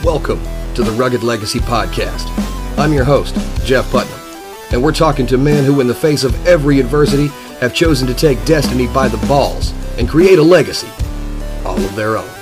Welcome to the Rugged Legacy Podcast. I'm your host, Jeff Putnam, and we're talking to men who, in the face of every adversity, have chosen to take destiny by the balls and create a legacy all of their own.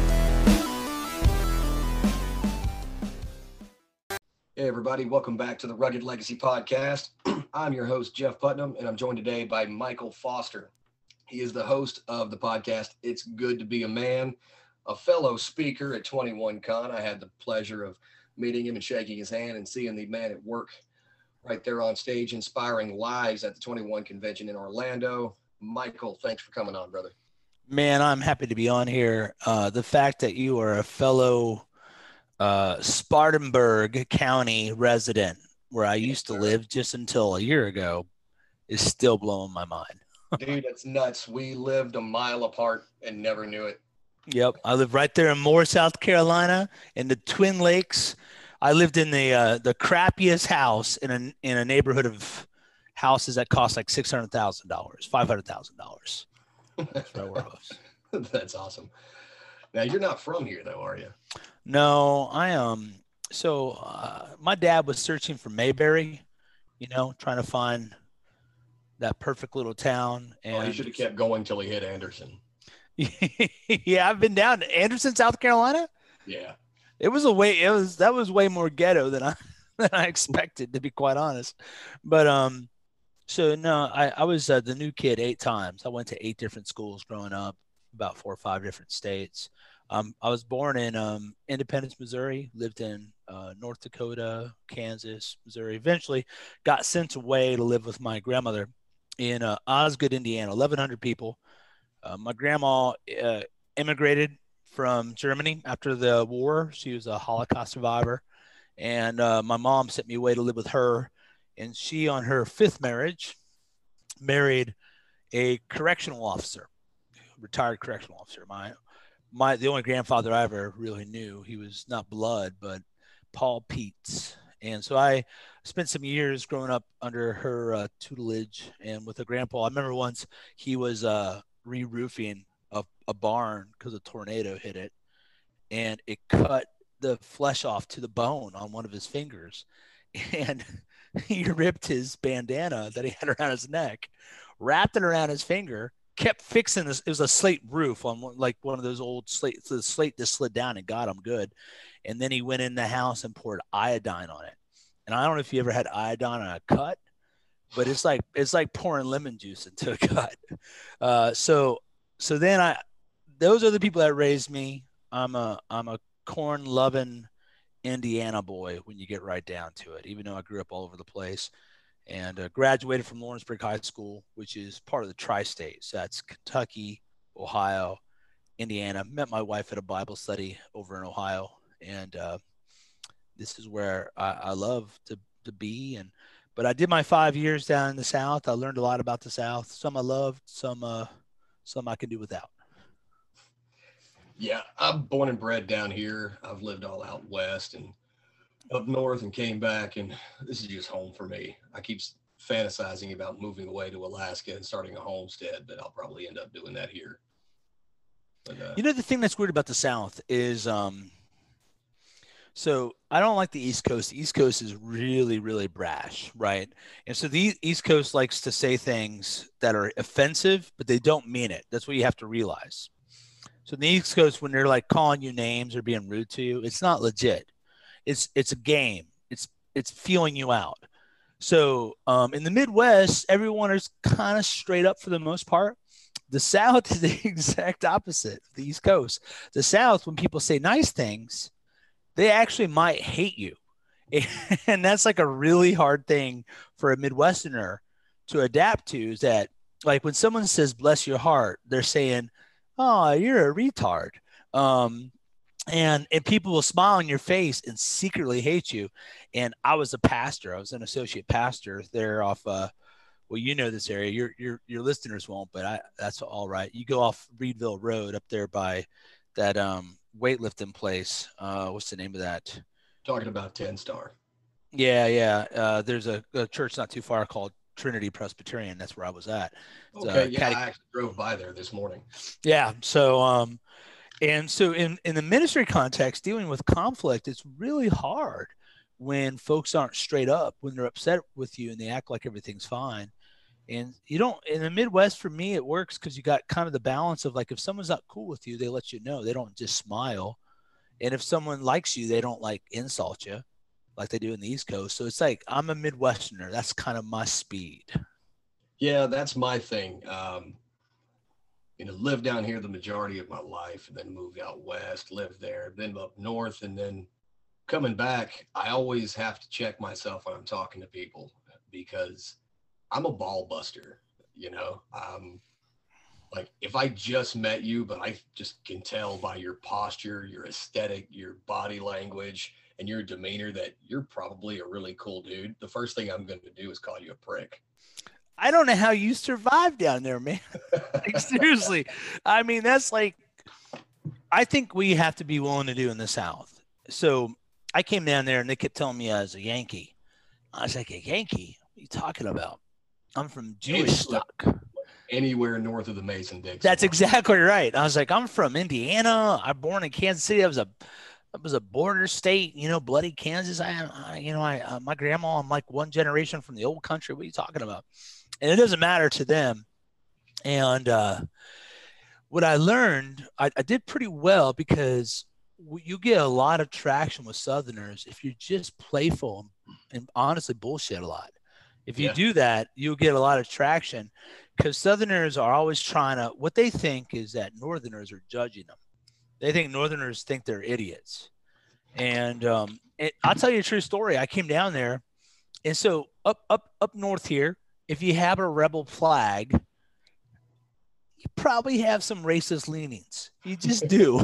Hey everybody, welcome back to the Rugged Legacy Podcast. I'm your host, Jeff Putnam, and I'm joined today by Michael Foster. He is the host of the podcast, It's Good to Be a Man, a fellow speaker at 21 Con. I had the pleasure of meeting him and shaking his hand and seeing the man at work right there on stage, inspiring lives at the 21 convention in Orlando. Michael, thanks for coming on, brother. Man, I'm happy to be on here. The fact that you are a fellow Spartanburg County resident, where I used to live just until a year ago, is still blowing my mind. Dude, that's nuts. We lived a mile apart and never knew it. Yep. I live right there in Moore, South Carolina, in the Twin Lakes. I lived in the crappiest house in a neighborhood of houses that cost like $600,000, $500,000. That's where I was. That's awesome. Now, you're not from here, though, are you? No, I am. My dad was searching for Mayberry, trying to find that perfect little town. And he should have kept going till he hit Anderson. Yeah, I've been down to Anderson, South Carolina. Yeah. That was way more ghetto than I expected, to be quite honest. But I was the new kid 8 times. I went to 8 different schools growing up, about 4 or 5 different states. I was born in Independence, Missouri, lived in North Dakota, Kansas, Missouri. Eventually got sent away to live with my grandmother in Osgood, Indiana, 1,100 people. My grandma immigrated from Germany after the war. She was a Holocaust survivor. And my mom sent me away to live with her. And she, on her 5th marriage, married a correctional officer, retired correctional officer. The only grandfather I ever really knew, he was not blood, but Paul Peets. And so I spent some years growing up under her tutelage and with a grandpa. I remember once he was re-roofing a barn because a tornado hit it, and it cut the flesh off to the bone on one of his fingers. And he ripped his bandana that he had around his neck, wrapped it around his finger, kept fixing this. It was a slate roof on one of those old slates. So the slate just slid down and got him good. And then he went in the house and poured iodine on it. And I don't know if you ever had iodine on a cut, but it's like pouring lemon juice into a cut. So then those are the people that raised me. I'm a corn loving Indiana boy when you get right down to it, even though I grew up all over the place, and graduated from Lawrenceburg High School, which is part of the tri-state. So that's Kentucky, Ohio, Indiana. Met my wife at a Bible study over in Ohio. And this is where I love to be. But I did my 5 years down in the South. I learned a lot about the South. Some I loved, some I can do without. Yeah, I'm born and bred down here. I've lived all out west and up north and came back, and this is just home for me. I keep fantasizing about moving away to Alaska and starting a homestead, but I'll probably end up doing that here. But, the thing that's weird about the South is so I don't like the East Coast. The East Coast is really, really brash, right? And so the East Coast likes to say things that are offensive, but they don't mean it. That's what you have to realize. So in the East Coast, when they're like calling you names or being rude to you, it's not legit. It's a game. It's feeling you out. So in the Midwest, everyone is kind of straight up for the most part. The South is the exact opposite of the East Coast. The South, when people say nice things, they actually might hate you. And that's like a really hard thing for a Midwesterner to adapt to, is that like when someone says, bless your heart, they're saying, oh, you're a retard. And people will smile on your face and secretly hate you. And I was a pastor. I was an associate pastor there off, this area. Your listeners won't, but that's all right. You go off Reedville Road up there by that weightlifting place. What's the name of that? Talking about 10 Star. Yeah. There's a church not too far called Trinity Presbyterian. That's where I was at. Okay, I actually drove by there this morning. Yeah. So And so in the ministry context, dealing with conflict, it's really hard when folks aren't straight up, when they're upset with you and they act like everything's fine. And you don't, in the Midwest, for me, it works because you got kind of the balance of like, if someone's not cool with you, they let you know. They don't just smile. And if someone likes you, they don't like insult you like they do in the East Coast. So it's like, I'm a Midwesterner. That's kind of my speed. Yeah, that's my thing. Lived down here the majority of my life, and then moved out west, lived there, then up north, and then coming back, I always have to check myself when I'm talking to people because I'm a ball buster. Like if I just met you, but I just can tell by your posture, your aesthetic, your body language, and your demeanor that you're probably a really cool dude. The first thing I'm going to do is call you a prick. I don't know how you survive down there, man. Like, seriously. I mean, that's like, I think we have to be willing to do in the South. So I came down there and they kept telling me I was a Yankee. I was like, a Yankee? What are you talking about? I'm from Jewish stock. Anywhere north of the Mason-Dixon. That's exactly right. I was like, I'm from Indiana. I'm born in Kansas City. I was a border state, bloody Kansas. My grandma, I'm like one generation from the old country. What are you talking about? And it doesn't matter to them. And what I learned, I did pretty well because you get a lot of traction with Southerners if you're just playful and honestly bullshit a lot. If you do that, you'll get a lot of traction because Southerners are always what they think is that Northerners are judging them. They think Northerners think they're idiots. And I'll tell you a true story. I came down there. And so up north here, if you have a rebel flag, you probably have some racist leanings. You just do.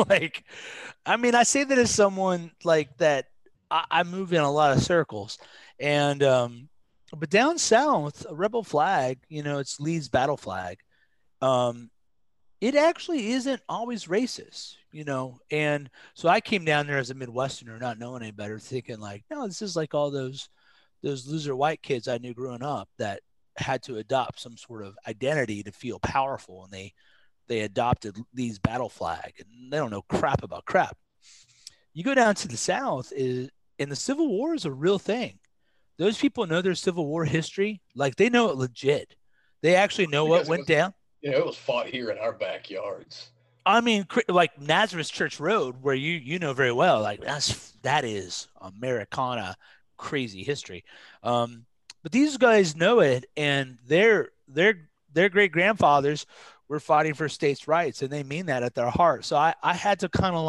I say that as someone like that. I move in a lot of circles, and but down south, a rebel flag, it's Lee's battle flag. It actually isn't always racist, And so I came down there as a Midwesterner, not knowing any better, thinking like, no, this is like all those loser white kids I knew growing up that had to adopt some sort of identity to feel powerful, and they adopted Lee's battle flag, and they don't know crap about crap. You go down to the South, and the Civil War is a real thing. Those people know their Civil War history, like they know it legit. They actually know what went down. It was fought here in our backyards. I mean, like Nazareth Church Road, where you know very well, like that is Americana crazy history. But these guys know it, and their great grandfathers were fighting for states' rights, and they mean that at their heart. So I had to kind of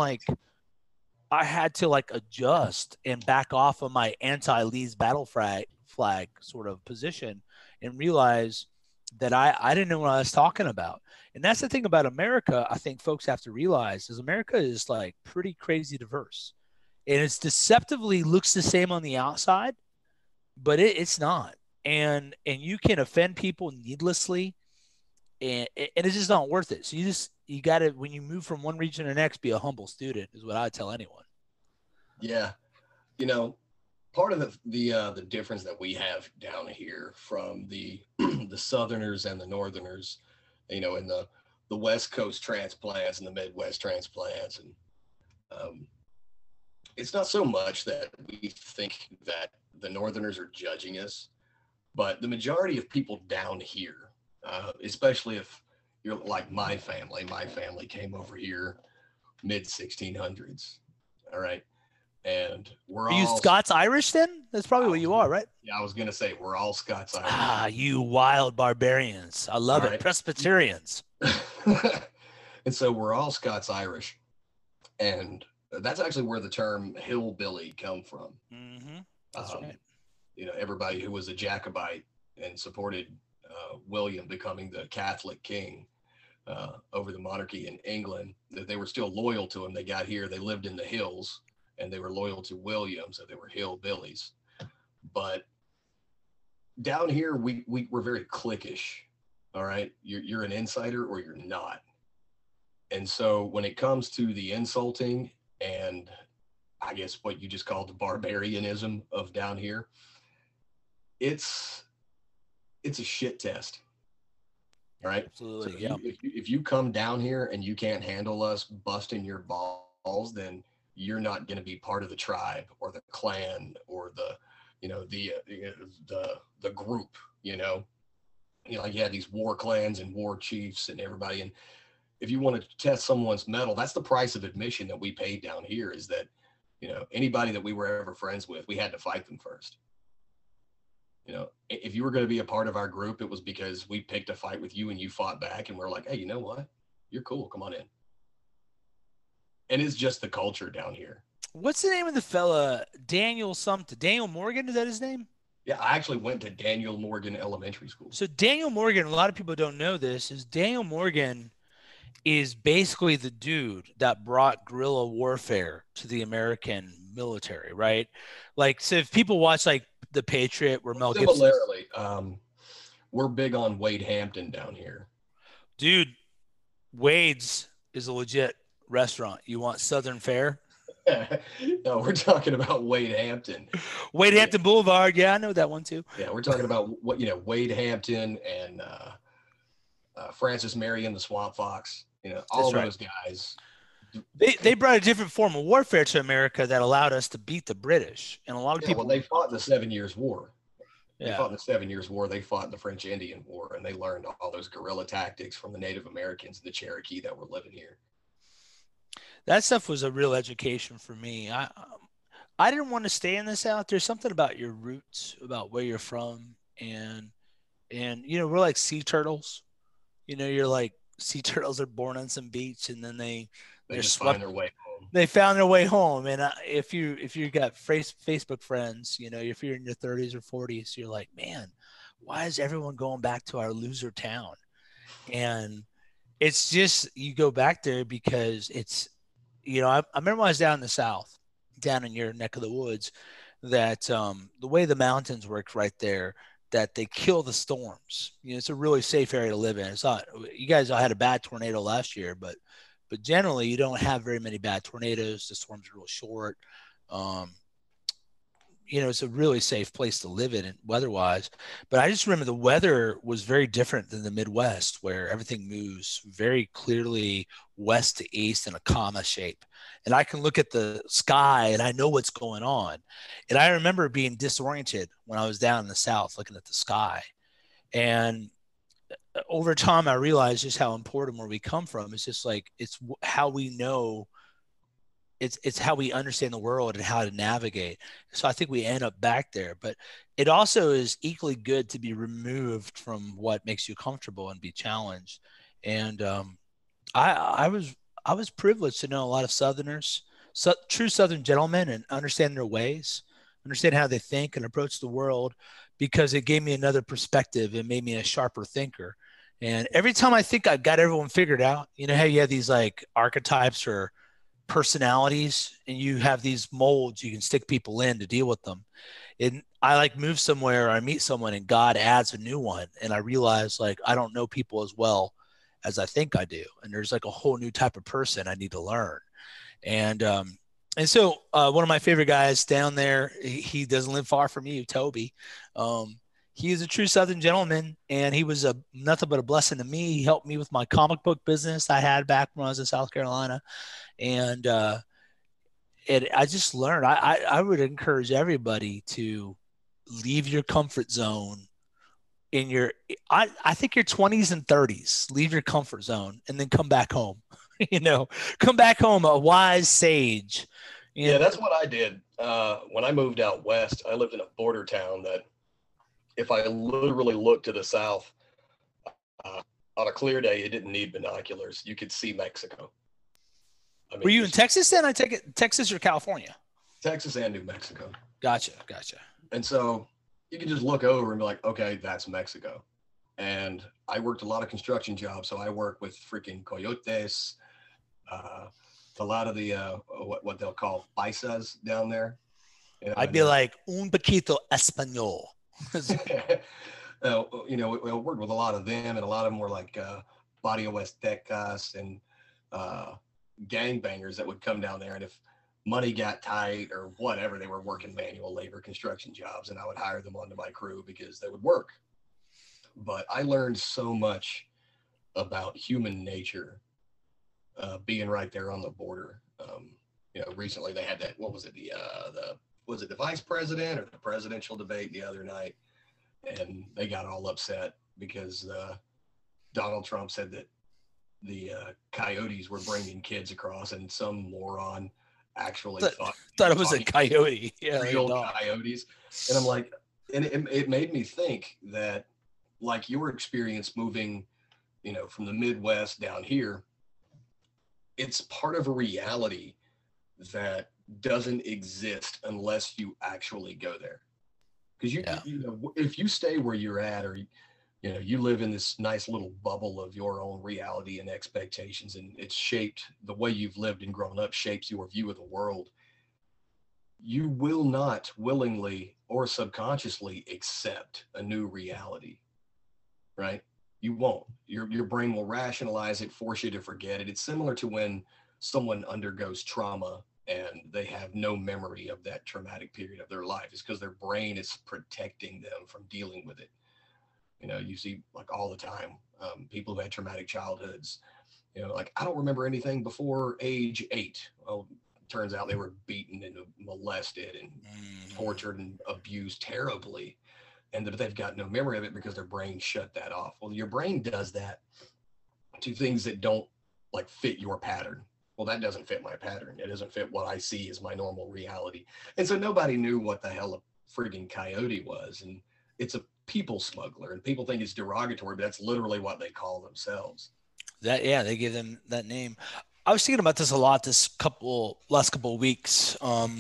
adjust and back off of my anti-Lee's battle flag sort of position and realize that I didn't know what I was talking about. And that's the thing about America. I think folks have to realize is America is like pretty crazy diverse, and it's deceptively looks the same on the outside, but it's not. And you can offend people needlessly, and it's just not worth it. So you got to, when you move from one region to the next, be a humble student is what I tell anyone. Yeah. Part of the difference that we have down here from the the Southerners and the Northerners, in the West Coast transplants and the Midwest transplants, and it's not so much that we think that the Northerners are judging us, but the majority of people down here, especially if you're like my family came over here mid 1600s. All right. And Are you Scots Irish then? That's probably what you are, right? Yeah, I was going to say we're all Scots Irish. Ah, you wild barbarians. I love it. Right. Presbyterians. And so we're all Scots Irish. And that's actually where the term hillbilly come from. Mm-hmm. That's right. Everybody who was a Jacobite and supported William becoming the Catholic king over the monarchy in England, that they were still loyal to him. They got here, they lived in the hills, and they were loyal to William, so they were hillbillies. But down here, we're very cliquish. All right, you're an insider or you're not. And so when it comes to the insulting and I guess what you just called the barbarianism of down here, it's a shit test. All right. So Absolutely. Yeah. if you come down here and you can't handle us busting your balls, then you're not going to be part of the tribe or the clan or the, the group. Like you had these war clans and war chiefs and everybody. And if you want to test someone's mettle, that's the price of admission that we paid down here. Is that, anybody that we were ever friends with, we had to fight them first. If you were going to be a part of our group, it was because we picked a fight with you and you fought back, and we're like, hey, you know what? You're cool. Come on in. And it's just the culture down here. What's the name of the fella? Daniel something. Daniel Morgan, is that his name? Yeah, I actually went to Daniel Morgan Elementary School. So Daniel Morgan, a lot of people don't know this, is Daniel Morgan is basically the dude that brought guerrilla warfare to the American military, right? Like, so if people watch like The Patriot, where Mel Gibson. Similarly, we're big on Wade Hampton down here. Dude, Wade's is a legit restaurant. You want Southern fare? No, we're talking about Wade Hampton. Wade Hampton Boulevard. Yeah, I know that one too. Yeah, we're talking about Wade Hampton and Francis Marion, the Swamp Fox. All those guys. They brought a different form of warfare to America that allowed us to beat the British. And a lot of people. Well, they fought in the 7 Years' War. They Yeah. fought in the 7 Years' War. They fought in the French Indian War, and they learned all those guerrilla tactics from the Native Americans, the Cherokee that were living here. That stuff was a real education for me. I didn't want to stay in the South. There's something about your roots, about where you're from, and we're like sea turtles. You're like sea turtles are born on some beach, and then they're just swept. Find their way home. They found their way home. And if you got Facebook friends, if you're in your 30s or 40s, you're like, man, why is everyone going back to our loser town? And it's just, you go back there because it's, I remember when I was down in the South, down in your neck of the woods, that the way the mountains work right there, that they kill the storms. It's a really safe area to live in. It's not, you guys all had a bad tornado last year, but generally you don't have very many bad tornadoes. The storms are real short. It's a really safe place to live in weather-wise. But I just remember the weather was very different than the Midwest, where everything moves very clearly west to east in a comma shape. And I can look at the sky and I know what's going on. And I remember being disoriented when I was down in the South looking at the sky. And over time, I realized just how important where we come from. It's just like, it's how we know. It's how we understand the world and how to navigate. So I think we end up back there, but it also is equally good to be removed from what makes you comfortable and be challenged. And I was privileged to know a lot of Southerners, true Southern gentlemen, and understand their ways, understand how they think and approach the world, because it gave me another perspective and made me a sharper thinker. And every time I think I've got everyone figured out, how you have these like archetypes or personalities, and you have these molds you can stick people in to deal with them. And I like move somewhere, or I meet someone and God adds a new one. And I realize like, I don't know people as well as I think I do. And there's like a whole new type of person I need to learn. And so one of my favorite guys down there, he doesn't live far from you, Toby. He is a true Southern gentleman, and he was nothing but a blessing to me. He helped me with my comic book business I had back when I was in South Carolina. And I just learned, I would encourage everybody to leave your comfort zone I think your 20s and 30s, leave your comfort zone and then come back home, come back home, a wise sage. Yeah, that's what I did. When I moved out west, I lived in a border town that if I literally looked to the south on a clear day, it didn't need binoculars. You could see Mexico. Were you in Texas then? I take it Texas or California? Texas and New Mexico. Gotcha. And so you can just look over and be like, okay, that's Mexico. And I worked a lot of construction jobs. So I work with freaking coyotes, a lot of the, what they'll call paisas down there. I'd be like, un poquito español. We worked with a lot of them, and a lot of them were like Barrio Aztecas and gangbangers that would come down there. And if money got tight or whatever, they were working manual labor construction jobs, and I would hire them onto my crew because they would work. But I learned so much about human nature being right there on the border. Recently they had that. What was it? Was it the vice president or the presidential debate the other night? And they got all upset because Donald Trump said that the coyotes were bringing kids across, and some moron actually thought it was a coyote. Yeah, real coyotes. And I'm like, and it made me think that, like your experience moving, from the Midwest down here, it's part of a reality that doesn't exist unless you actually go there. Because if you stay where you're at, or you live in this nice little bubble of your own reality and expectations, and it's shaped the way you've lived and grown up shapes your view of the world, you will not willingly or subconsciously accept a new reality, right? You won't. Your brain will rationalize it, force you to forget it. It's similar to when someone undergoes trauma and they have no memory of that traumatic period of their life. It's because their brain is protecting them from dealing with it. You see, like, all the time, people who had traumatic childhoods, like, I don't remember anything before age 8. Well, it turns out they were beaten and molested and tortured and abused terribly. And that they've got no memory of it because their brain shut that off. Well, your brain does that to things that don't, like, fit your pattern. Well, that doesn't fit my pattern. It doesn't fit what I see as my normal reality. And so nobody knew what the hell a frigging coyote was. And it's a people smuggler, and people think it's derogatory, but that's literally what they call themselves. They give them that name. I was thinking about this a lot last couple of weeks.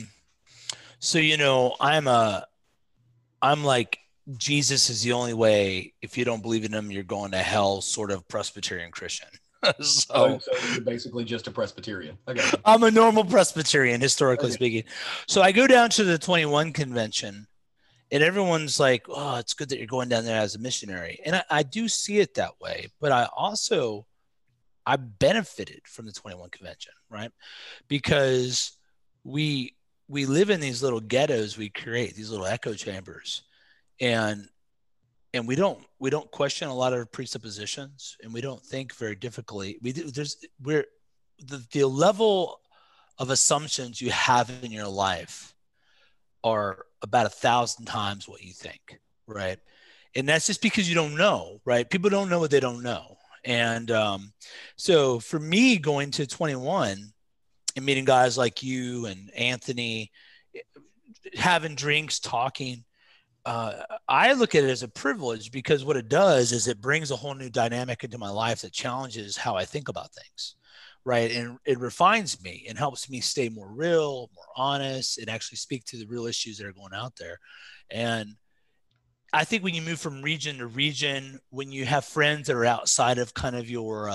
So I'm like, Jesus is the only way. If you don't believe in him, you're going to hell, sort of Presbyterian Christian. So you're basically just a Presbyterian. I'm a normal Presbyterian, historically speaking. So I go down to the 21 convention, and everyone's like, oh, it's good that you're going down there as a missionary. And I do see it that way. But I benefited from the 21 convention, right? Because we live in these little ghettos we create, these little echo chambers. And we don't question a lot of presuppositions, and we don't think very difficultly. The level of assumptions you have in your life are about 1,000 times what you think, right? And that's just because you don't know, right? People don't know what they don't know. And so for me, going to 21 and meeting guys like you and Anthony, having drinks, talking, I look at it as a privilege, because what it does is it brings a whole new dynamic into my life that challenges how I think about things, right? And it refines me and helps me stay more real, more honest, and actually speak to the real issues that are going out there. And I think when you move from region to region, when you have friends that are outside of kind of your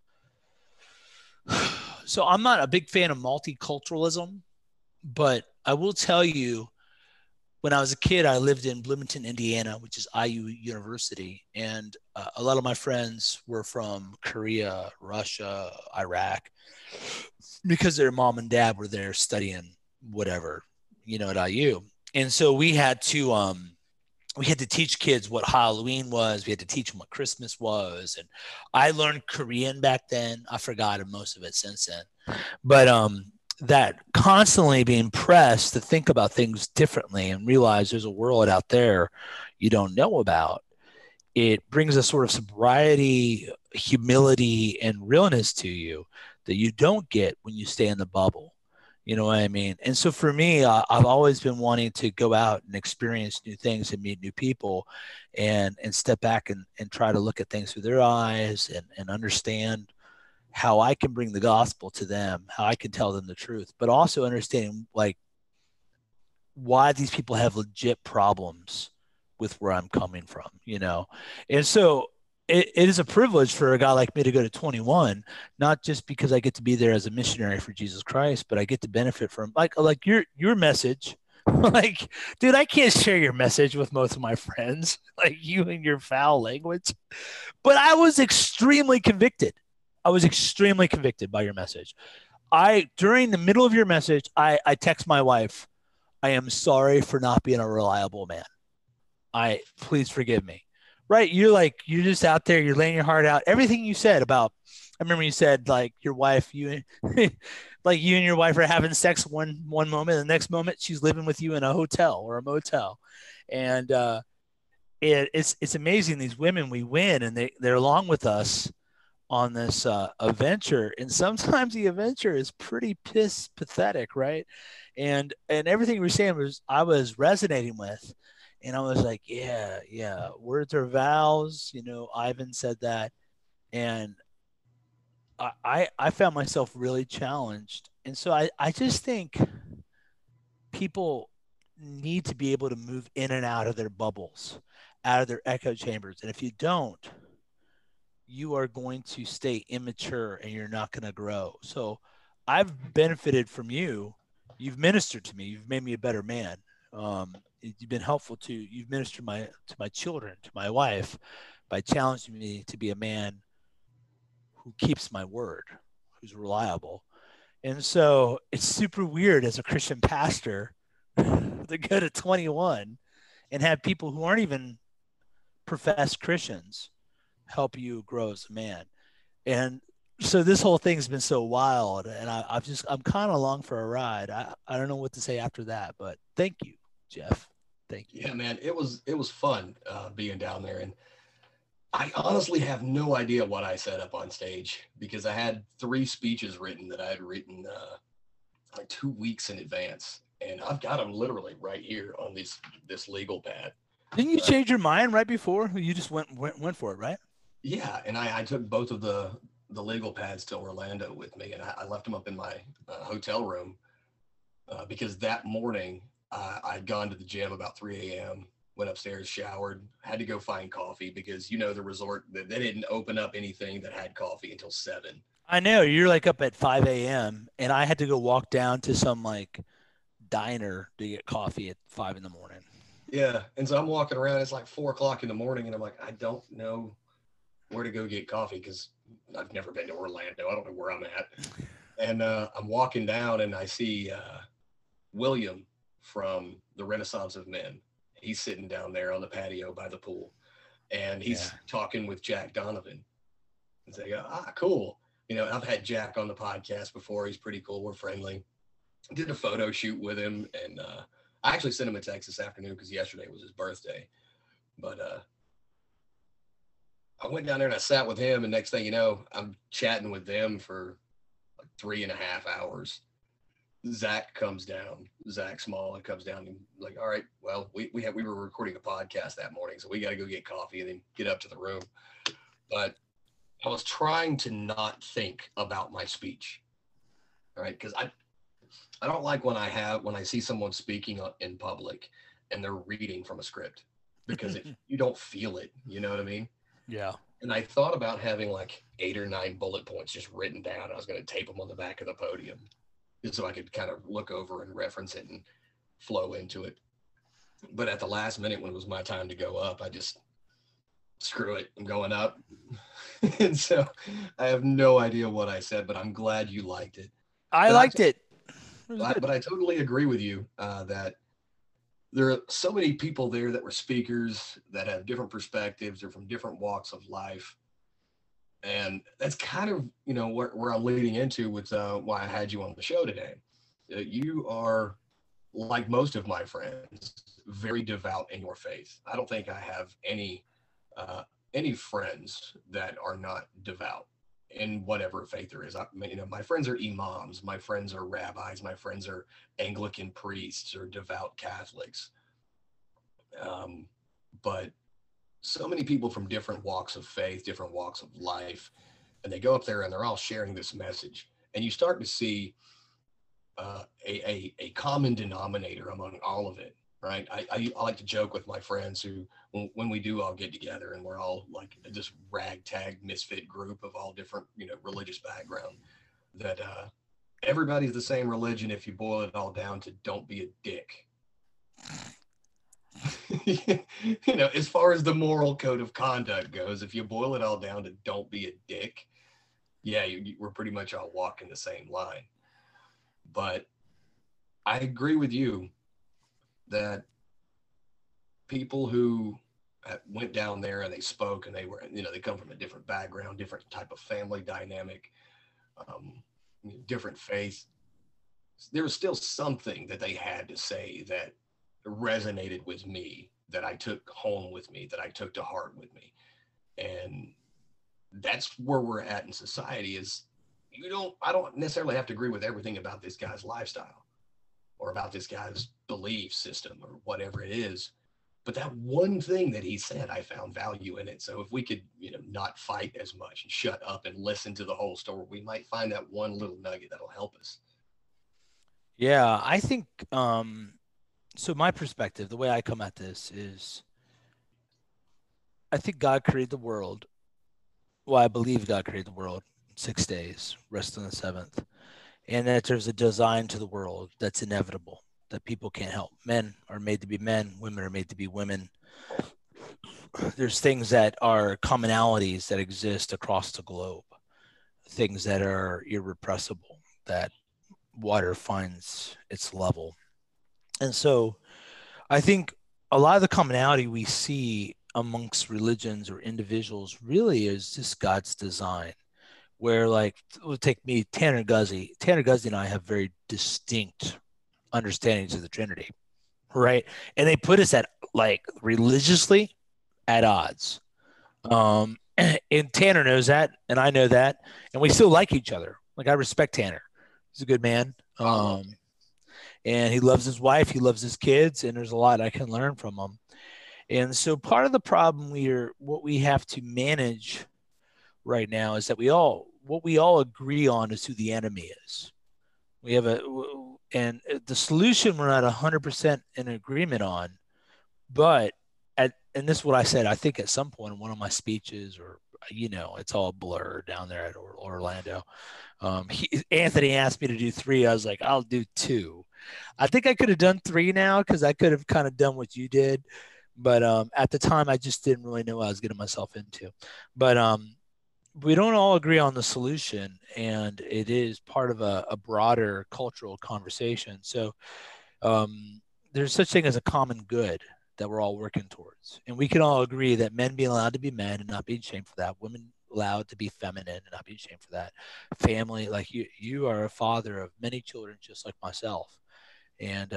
so I'm not a big fan of multiculturalism, but I will tell you, when I was a kid, I lived in Bloomington, Indiana, which is IU University. And a lot of my friends were from Korea, Russia, Iraq, because their mom and dad were there studying whatever, at IU. And so we had to teach kids what Halloween was. We had to teach them what Christmas was. And I learned Korean back then. I forgot most of it since then. But that constantly being pressed to think about things differently and realize there's a world out there you don't know about, it brings a sort of sobriety, humility, and realness to you that you don't get when you stay in the bubble. You know what I mean? And so for me, I've always been wanting to go out and experience new things and meet new people, and step back and try to look at things through their eyes and understand how I can bring the gospel to them, how I can tell them the truth, but also understanding, like, why these people have legit problems with where I'm coming from, And so it is a privilege for a guy like me to go to 21, not just because I get to be there as a missionary for Jesus Christ, but I get to benefit from like your message. Like, dude, I can't share your message with most of my friends, like you and your foul language, but I was extremely convicted. I was extremely convicted by your message. During the middle of your message, I text my wife, I am sorry for not being a reliable man. Please forgive me. Right. You're just out there, you're laying your heart out. Everything you said about, I remember you said like your wife, like you and your wife are having sex one moment, and the next moment she's living with you in a hotel or a motel. And it's amazing these women we win and they're along with us on this adventure. And sometimes the adventure is pretty pathetic, right? And everything you were saying was I was resonating with. And I was like, yeah, yeah, words are vows. Ivan said that. And I found myself really challenged. And so I just think people need to be able to move in and out of their bubbles, out of their echo chambers. And if you don't, you are going to stay immature and you're not going to grow. So I've benefited from you. You've ministered to me. You've made me a better man. You've been helpful to. You've ministered to my children, to my wife, by challenging me to be a man who keeps my word, who's reliable. And so it's super weird as a Christian pastor to go to 21 and have people who aren't even professed Christians help you grow as a man. And so this whole thing's been so wild, and I'm kind of along for a ride. I don't know what to say after that, but thank you, Jeff. Thank you. Yeah, man, it was fun being down there, and I honestly have no idea what I said up on stage because I had 3 speeches written that I had written like 2 weeks in advance, and I've got them literally right here on this legal pad. Didn't you change your mind right before? You just went for it, right? Yeah, and I took both of the legal pads to Orlando with me, and I left them up in my hotel room because that morning I'd gone to the gym about 3 a.m., went upstairs, showered, had to go find coffee because the resort, they didn't open up anything that had coffee until 7. I know you're like up at 5 a.m. and I had to go walk down to some like diner to get coffee at 5 in the morning. Yeah, and so I'm walking around. It's like 4 o'clock in the morning, and I'm like, I don't know where to go get coffee because I've never been to Orlando. I don't know where I'm at. And I'm walking down, and I see William from the Renaissance of Men. He's sitting down there on the patio by the pool, and he's talking with Jack Donovan. And say, cool. I've had Jack on the podcast before. He's pretty cool. We're friendly. Did a photo shoot with him, and I actually sent him a text this afternoon because yesterday was his birthday. But I went down there and I sat with him, and next thing you know, I'm chatting with them for like 3.5 hours. Zach comes down. Zach Small comes down and like, all right, well, we were recording a podcast that morning, so we got to go get coffee and then get up to the room. But I was trying to not think about my speech, all right, because I don't like when I see someone speaking in public and they're reading from a script because you don't feel it, you know what I mean? Yeah. And I thought about having like 8 or 9 bullet points just written down. I was going to tape them on the back of the podium just so I could kind of look over and reference it and flow into it. But at the last minute, when it was my time to go up, I just, screw it, I'm going up. And so I have no idea what I said, but I'm glad you liked it. I liked it. But I totally agree with you that there are so many people there that were speakers that have different perspectives. They're from different walks of life. And that's kind of, where I'm leading into with why I had you on the show today. You are, like most of my friends, very devout in your faith. I don't think I have any friends that are not devout in whatever faith there is. My friends are imams, my friends are rabbis, my friends are Anglican priests or devout Catholics. But so many people from different walks of faith, different walks of life, and they go up there and they're all sharing this message. And you start to see a common denominator among all of it, right? I like to joke with my friends who, when we do all get together and we're all like this ragtag misfit group of all different, religious background, that everybody's the same religion if you boil it all down to don't be a dick. As far as the moral code of conduct goes, if you boil it all down to don't be a dick, yeah, we're pretty much all walking the same line. But I agree with you that people who went down there and they spoke, and they were, they come from a different background, different type of family dynamic, um, different faith. There was still something that they had to say that resonated with me, that I took home with me, that I took to heart with me. And that's where we're at in society is I don't necessarily have to agree with everything about this guy's lifestyle or about this guy's belief system or whatever it is. But that one thing that he said, I found value in it. So if we could, not fight as much and shut up and listen to the whole story, we might find that one little nugget that'll help us. Yeah, I think so my perspective, the way I come at this is I think God created the world. Well, I believe God created the world in 6 days, rest on the seventh, and that there's a design to the world that's inevitable, that people can't help. Men are made to be men, women are made to be women. There's things that are commonalities that exist across the globe, things that are irrepressible, that water finds its level. And so I think a lot of the commonality we see amongst religions or individuals really is just God's design. Where, like, it would take me, Tanner Guzzi. Tanner Guzzi and I have very distinct understandings of the Trinity, right? And they put us at, like, religiously at odds. And Tanner knows that, and I know that, and we still like each other. Like, I respect Tanner. He's a good man. And he loves his wife, he loves his kids, and there's a lot I can learn from him. And so part of the problem what we have to manage right now is that what we all agree on is who the enemy is. We have and the solution we're not 100% in agreement on, but and this is what I said, I think at some point in one of my speeches, or, it's all blur down there at Orlando. Anthony asked me to do 3. I was like, I'll do 2. I think I could have done 3 now because I could have kind of done what you did. But at the time, I just didn't really know what I was getting myself into. But we don't all agree on the solution, and it is part of a broader cultural conversation. So there's such thing as a common good that we're all working towards. And we can all agree that men being allowed to be men and not being shamed for that, women allowed to be feminine and not being shamed for that, family, like you are a father of many children just like myself. And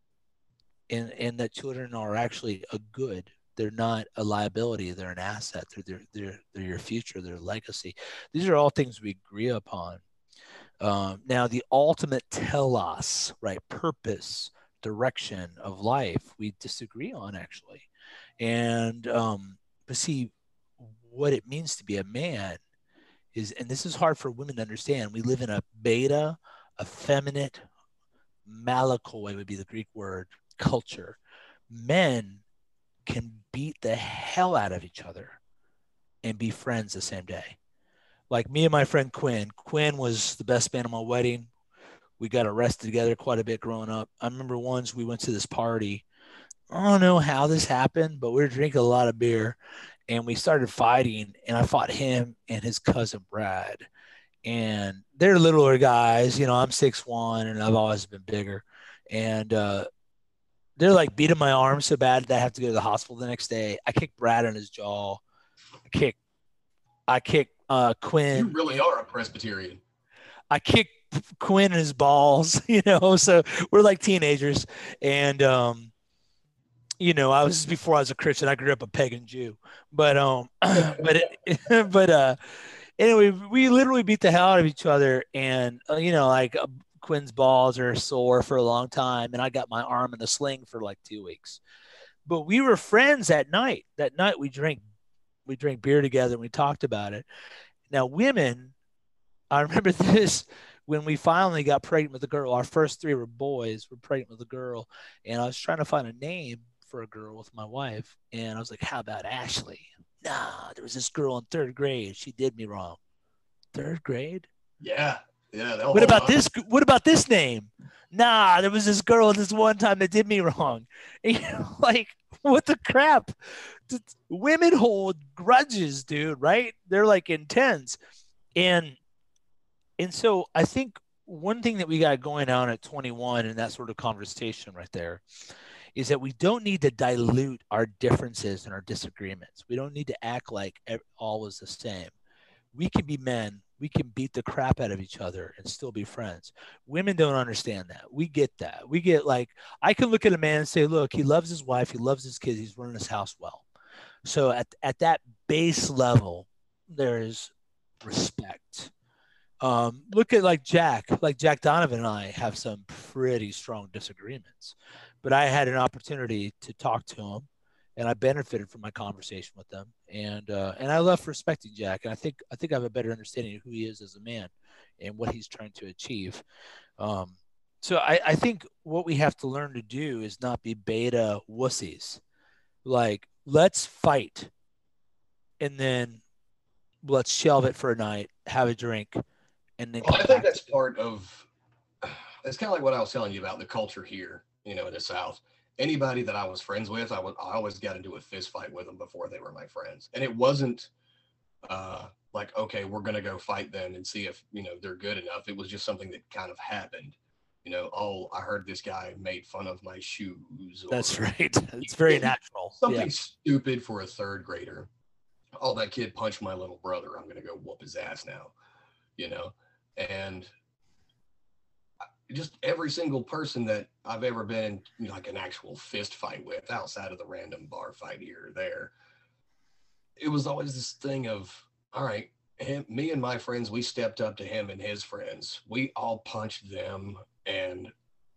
that children are actually a good. They're not a liability. They're an asset. They're your future, their legacy. These are all things we agree upon. Now, the ultimate telos, right, purpose, direction of life, we disagree on, actually. And but see, what it means to be a man is, and this is hard for women to understand, we live in a beta, effeminate, malakoi would be the Greek word, culture. Men can beat the hell out of each other and be friends the same day. Like me and my friend Quinn. Quinn was the best man at my wedding. We got arrested together quite a bit growing up. I remember once we went to this party. I don't know how this happened, but we were drinking a lot of beer and we started fighting, and I fought him and his cousin Brad. And they're littler guys. I'm 6'1", and I've always been bigger. And they're like beating my arm so bad that I have to go to the hospital the next day. I kicked Brad on his jaw. I kicked Quinn. You really are a Presbyterian. I kicked Quinn in his balls, so we're like teenagers. And, before I was a Christian. I grew up a pagan Jew. But, anyway, we literally beat the hell out of each other. And, Quinn's balls are sore for a long time, and I got my arm in a sling for like 2 weeks. But we were friends that night. That night we drank beer together and we talked about it. Now, women, I remember this when we finally got pregnant with a girl. Our first 3 were boys. We're pregnant with a girl, and I was trying to find a name for a girl with my wife, and I was like, "How about Ashley?" Nah, there was this girl in 3rd grade. She did me wrong. 3rd grade? Yeah. What about this? What about this name? Nah, there was this girl this one time that did me wrong. And like, what the crap? Women hold grudges, dude, right? They're like intense. And so I think one thing that we got going on at 21 and that sort of conversation right there is that we don't need to dilute our differences and our disagreements. We don't need to act like all is the same. We can be men. We can beat the crap out of each other and still be friends. Women don't understand that. We get that. We get like, I can look at a man and say, look, he loves his wife. He loves his kids. He's running his house well. So at that base level, there is respect. Look at like Jack Donovan and I have some pretty strong disagreements, but I had an opportunity to talk to him, and I benefited from my conversation with them, and I love respecting Jack, and I think I have a better understanding of who he is as a man and what he's trying to achieve. So I think what we have to learn to do is not be beta wussies. Like, let's fight, and then let's shelve it for a night, have a drink, and then I think that's part of, it's kind of like what I was telling you about the culture here, in the South. Anybody that I was friends with, I always got into a fist fight with them before they were my friends. And it wasn't like, okay, we're going to go fight them and see if, they're good enough. It was just something that kind of happened. Oh, I heard this guy made fun of my shoes. That's right. It's very natural. Something stupid for a third grader. Oh, that kid punched my little brother. I'm going to go whoop his ass now, and just every single person that I've ever been in like an actual fist fight with outside of the random bar fight here or there, it was always this thing of, all right, me and my friends, we stepped up to him and his friends. We all punched them. And,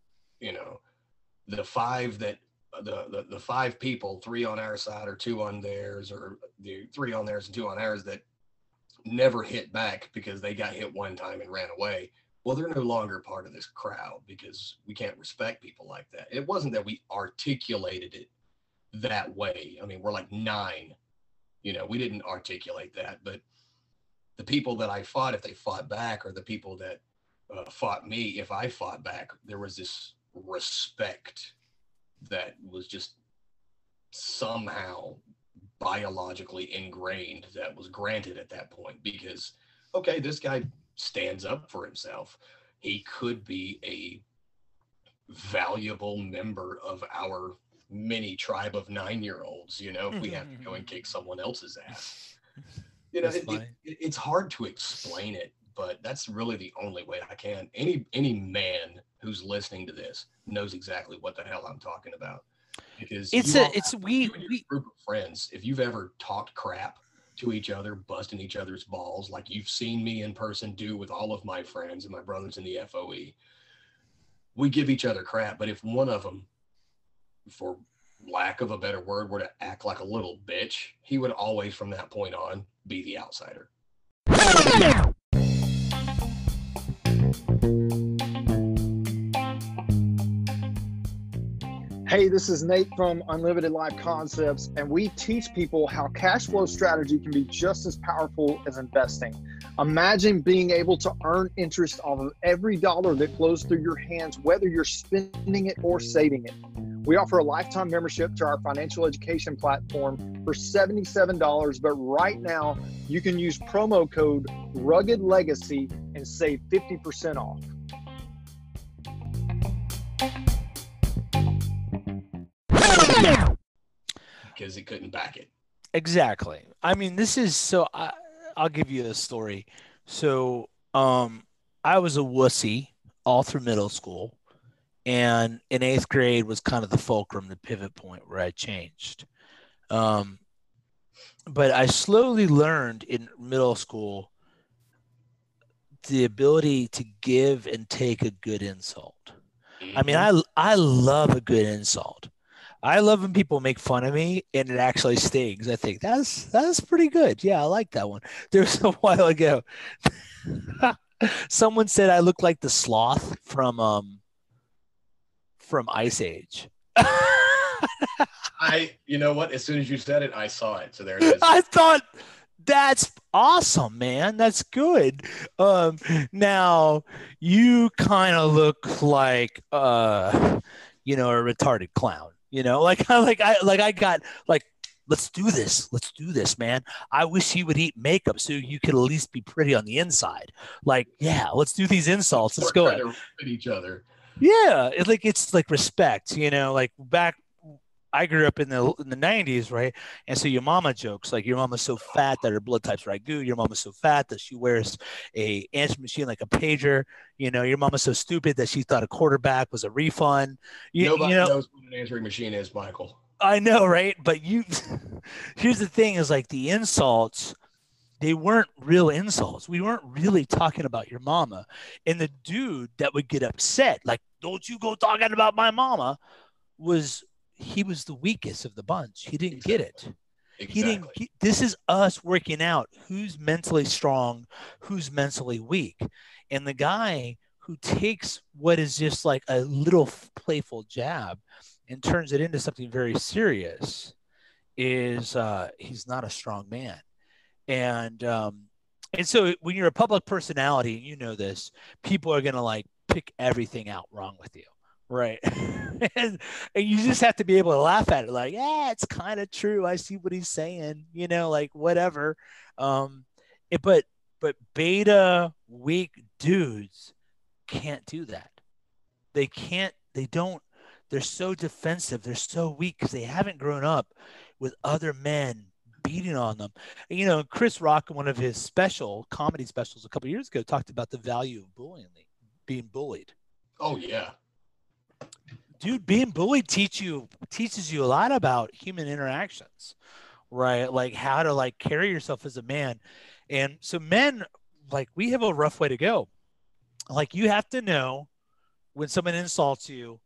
the five people, 3 on our side or 2 on theirs, or the 3 on theirs and 2 on ours that never hit back because they got hit one time and ran away. Well, they're no longer part of this crowd because we can't respect people like that. It wasn't that we articulated it that way. I mean, we're like 9, we didn't articulate that, but the people that I fought, if they fought back, or the people that fought me, if I fought back, there was this respect that was just somehow biologically ingrained, that was granted at that point, because, okay, this guy stands up for himself. He could be a valuable member of our mini tribe of 9-year-olds, if we have to go and kick someone else's ass. It's hard to explain it, but that's really the only way I can. Any man who's listening to this knows exactly what the hell I'm talking about. Because we group of friends, if you've ever talked crap to each other, busting each other's balls, like you've seen me in person do with all of my friends and my brothers in the FOE, we give each other crap. But if one of them, for lack of a better word, were to act like a little bitch, he would always, from that point on, be the outsider. Hey, this is Nate from Unlimited Life Concepts, and we teach people how cash flow strategy can be just as powerful as investing. Imagine being able to earn interest off of every dollar that flows through your hands, whether you're spending it or saving it. We offer a lifetime membership to our financial education platform for $77, but right now you can use promo code Rugged Legacy and save 50% off. Because he couldn't back it. Exactly. I mean, this is so. I'll give you a story. So, I was a wussy all through middle school, and in 8th grade was kind of the fulcrum, the pivot point where I changed. But I slowly learned in middle school the ability to give and take a good insult. I mean, I love a good insult. I love when people make fun of me and it actually stings. I think that's pretty good. Yeah, I like that one. There was a while ago, someone said I look like the sloth from Ice Age. You know what? As soon as you said it, I saw it. So there it is. I thought, that's awesome, man. That's good. Now you kind of look like a retarded clown. I got like, let's do this, man. I wish you would eat makeup so you could at least be pretty on the inside. Like, yeah, let's do these insults. Let's go at each other. Yeah, it's like respect. Like back I grew up in the 90s, right? And so your mama jokes like your mama's so fat that her blood type's ragu. Your mama's so fat that she wears a answering machine like a pager. You know, your mama's so stupid that she thought a quarterback was a refund. Nobody You know, knows what an answering machine is, Michael. I know, right? But here's the thing: is like the insults. They weren't real insults. We weren't really talking about your mama. And the dude that would get upset, like, don't you go talking about my mama, he was the weakest of the bunch. He didn't get it. Exactly. This is us working out who's mentally strong, who's mentally weak. And the guy who takes what is just like a little playful jab and turns it into something very serious is he's not a strong man. And so when you're a public personality, and you know this, people are gonna like pick everything out wrong with you, right? and you just have to be able to laugh at it, like, yeah, it's kind of true. I see what he's saying, you know, like whatever. But beta weak dudes can't do that. They can't. They don't. They're so defensive. They're so weak because they haven't grown up with other men beating on them. You know, Chris Rock in one of his comedy specials a couple of years ago talked about the value of bullying, being bullied. Oh yeah. Dude, being bullied teaches you a lot about human interactions, right? Like how to like carry yourself as a man. And so men, like we have a rough way to go. Like you have to know when someone insults you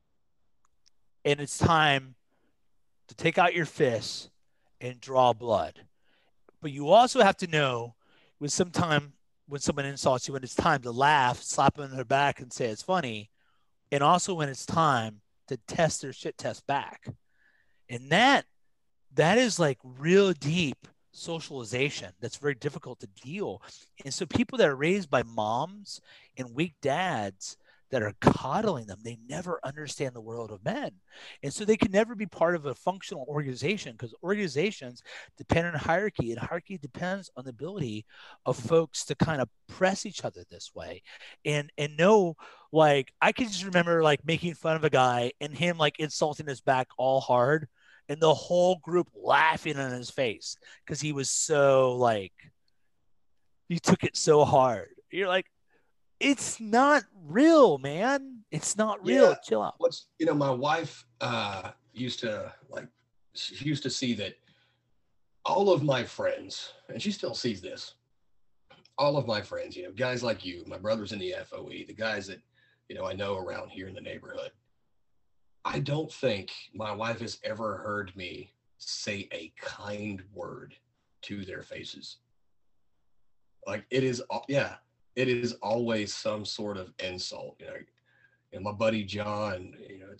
and it's time to take out your fists and draw blood. But you also have to know when someone insults you, when it's time to laugh, slap them in their back and say it's funny, and also when it's time to test their shit test back. And that is like real deep socialization that's very difficult to deal. And so people that are raised by moms and weak dads that are coddling them, they never understand the world of men. And so they can never be part of a functional organization because organizations depend on hierarchy, and hierarchy depends on the ability of folks to kind of press each other this way. And know, like, I can just remember like making fun of a guy and him like insulting us back all hard and the whole group laughing in his face because he was so like, he took it so hard. You're like, it's not real, man. It's not real. Yeah. Chill out. My wife used to see that all of my friends, and she still sees this, all of my friends, guys like you, my brothers in the FOE, the guys that, I know around here in the neighborhood. I don't think my wife has ever heard me say a kind word to their faces. Like it is always some sort of insult, and my buddy John,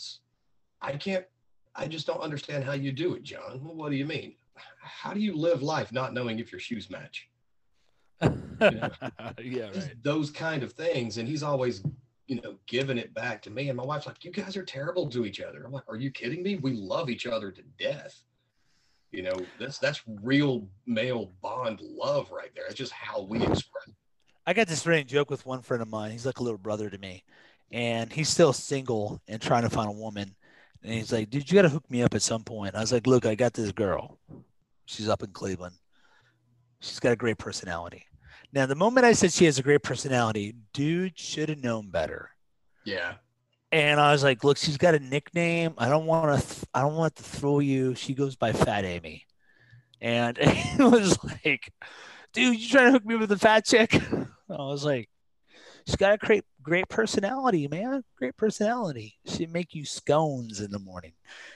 I just don't understand how you do it, John. Well, what do you mean? How do you live life not knowing if your shoes match? Yeah, right. Those kind of things. And he's always, giving it back to me. And my wife's like, you guys are terrible to each other. I'm like, are you kidding me? We love each other to death. That's real male bond love right there. It's just how we express. I got this running joke with one friend of mine. He's like a little brother to me, and he's still single and trying to find a woman. And he's like, dude, you got to hook me up at some point. I was like, look, I got this girl. She's up in Cleveland. She's got a great personality. Now, the moment I said she has a great personality, dude should have known better. Yeah. And I was like, look, she's got a nickname. I don't want to throw you. She goes by Fat Amy. And it was like, dude, you trying to hook me with a fat chick? I was like, she's got a great personality, man. Great personality. She'd make you scones in the morning,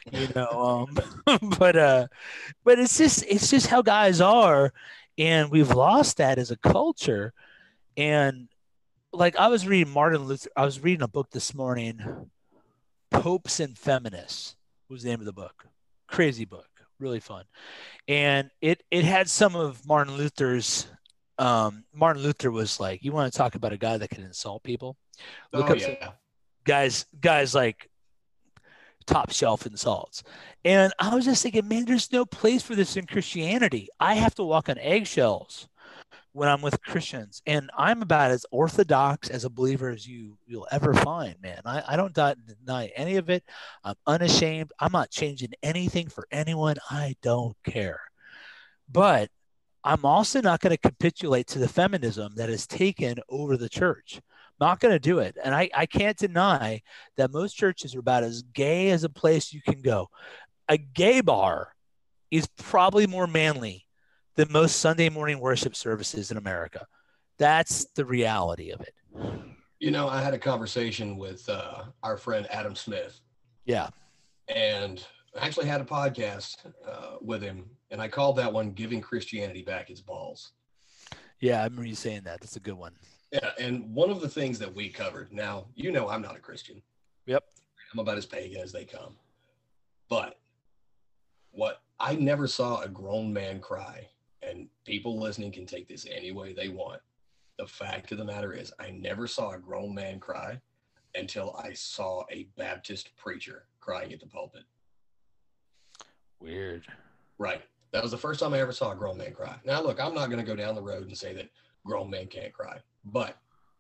but it's just how guys are. And we've lost that as a culture. And like I was reading Martin Luther, I was reading a book this morning, Popes and Feminists was the name of the book. Crazy book, really fun. And it had some of Martin Luther's. Martin Luther was like, you want to talk about a guy that can insult people? Look up some guys like top shelf insults. And I was just thinking, man, there's no place for this in Christianity. I have to walk on eggshells when I'm with Christians, and I'm about as orthodox as a believer as you'll ever find, man. I don't deny any of it. I'm unashamed. I'm not changing anything for anyone. I don't care. But I'm also not going to capitulate to the feminism that has taken over the church. Not going to do it. And I can't deny that most churches are about as gay as a place you can go. A gay bar is probably more manly than most Sunday morning worship services in America. That's the reality of it. You know, I had a conversation with our friend Adam Smith. Yeah. And I actually had a podcast with him, and I called that one "Giving Christianity Back Its Balls." Yeah, I remember you saying that. That's a good one. Yeah, and one of the things that we covered, now, you know I'm not a Christian. Yep. I'm about as pagan as they come. But I never saw a grown man cry, and people listening can take this any way they want. The fact of the matter is, I never saw a grown man cry until I saw a Baptist preacher crying at the pulpit. Weird. Right. That was the first time I ever saw a grown man cry. Now, look, I'm not going to go down the road and say that grown men can't cry, but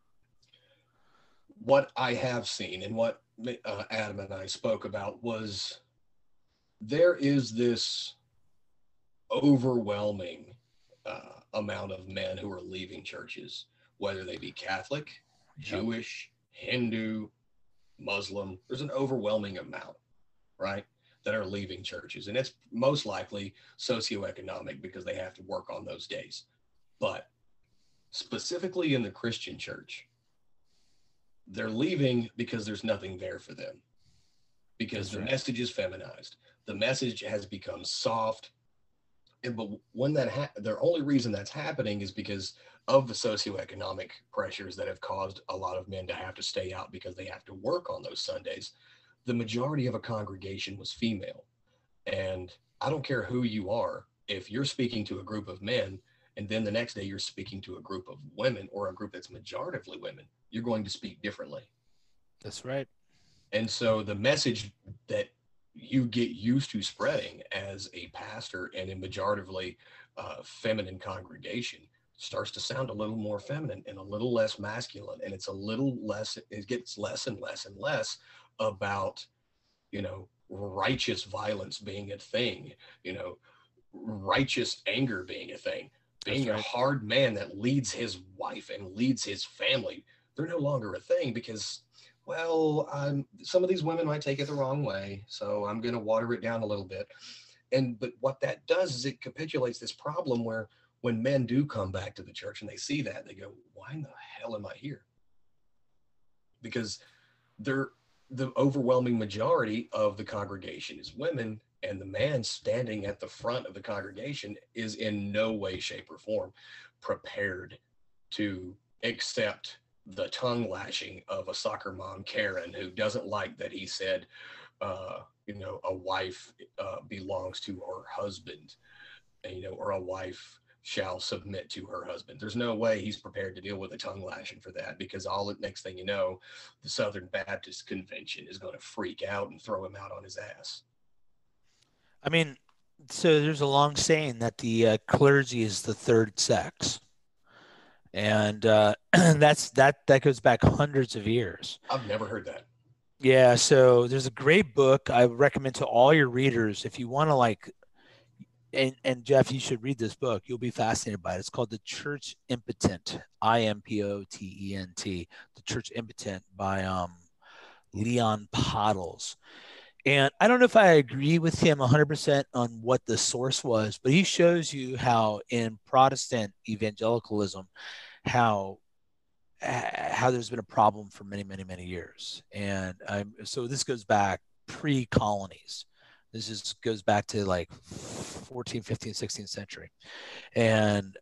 what I have seen and what Adam and I spoke about was there is this overwhelming amount of men who are leaving churches, whether they be Catholic, Jewish, Hindu, Muslim. There's an overwhelming amount, right, that are leaving churches. And it's most likely socioeconomic because they have to work on those days. But specifically in the Christian church, they're leaving because there's nothing there for them. Because the message is feminized. The message has become soft. But when the only reason that's happening is because of the socioeconomic pressures that have caused a lot of men to have to stay out because they have to work on those Sundays. The majority of a congregation was female. And I don't care who you are, if you're speaking to a group of men and then the next day you're speaking to a group of women or a group that's majoritively women, you're going to speak differently. That's right. And so the message that you get used to spreading as a pastor and a majoritively feminine congregation starts to sound a little more feminine and a little less masculine. And it's a little less, it gets less and less and less about, righteous violence being a thing, righteous anger being a thing, being a hard man that leads his wife and leads his family. They're no longer a thing because, well, some of these women might take it the wrong way, so I'm going to water it down a little bit. But what that does is it capitulates this problem where when men do come back to the church and they see that, they go, why in the hell am I here? Because the overwhelming majority of the congregation is women, and the man standing at the front of the congregation is in no way, shape, or form prepared to accept the tongue lashing of a soccer mom, Karen, who doesn't like that he said, a wife belongs to her husband, or a wife shall submit to her husband. There's no way he's prepared to deal with a tongue lashing for that, because next thing you know, the Southern Baptist Convention is going to freak out and throw him out on his ass. I mean, so there's a long saying that the clergy is the third sex. And that goes back hundreds of years. I've never heard that. Yeah. So there's a great book I recommend to all your readers. If you want to and Jeff, you should read this book. You'll be fascinated by it. It's called The Church Impotent, Impotent, The Church Impotent by Leon Podles. And I don't know if I agree with him 100% on what the source was, but he shows you how in Protestant evangelicalism, how there's been a problem for many, many, many years. And so this goes back pre-colonies. This goes back to like 14th, 15th, 16th century. And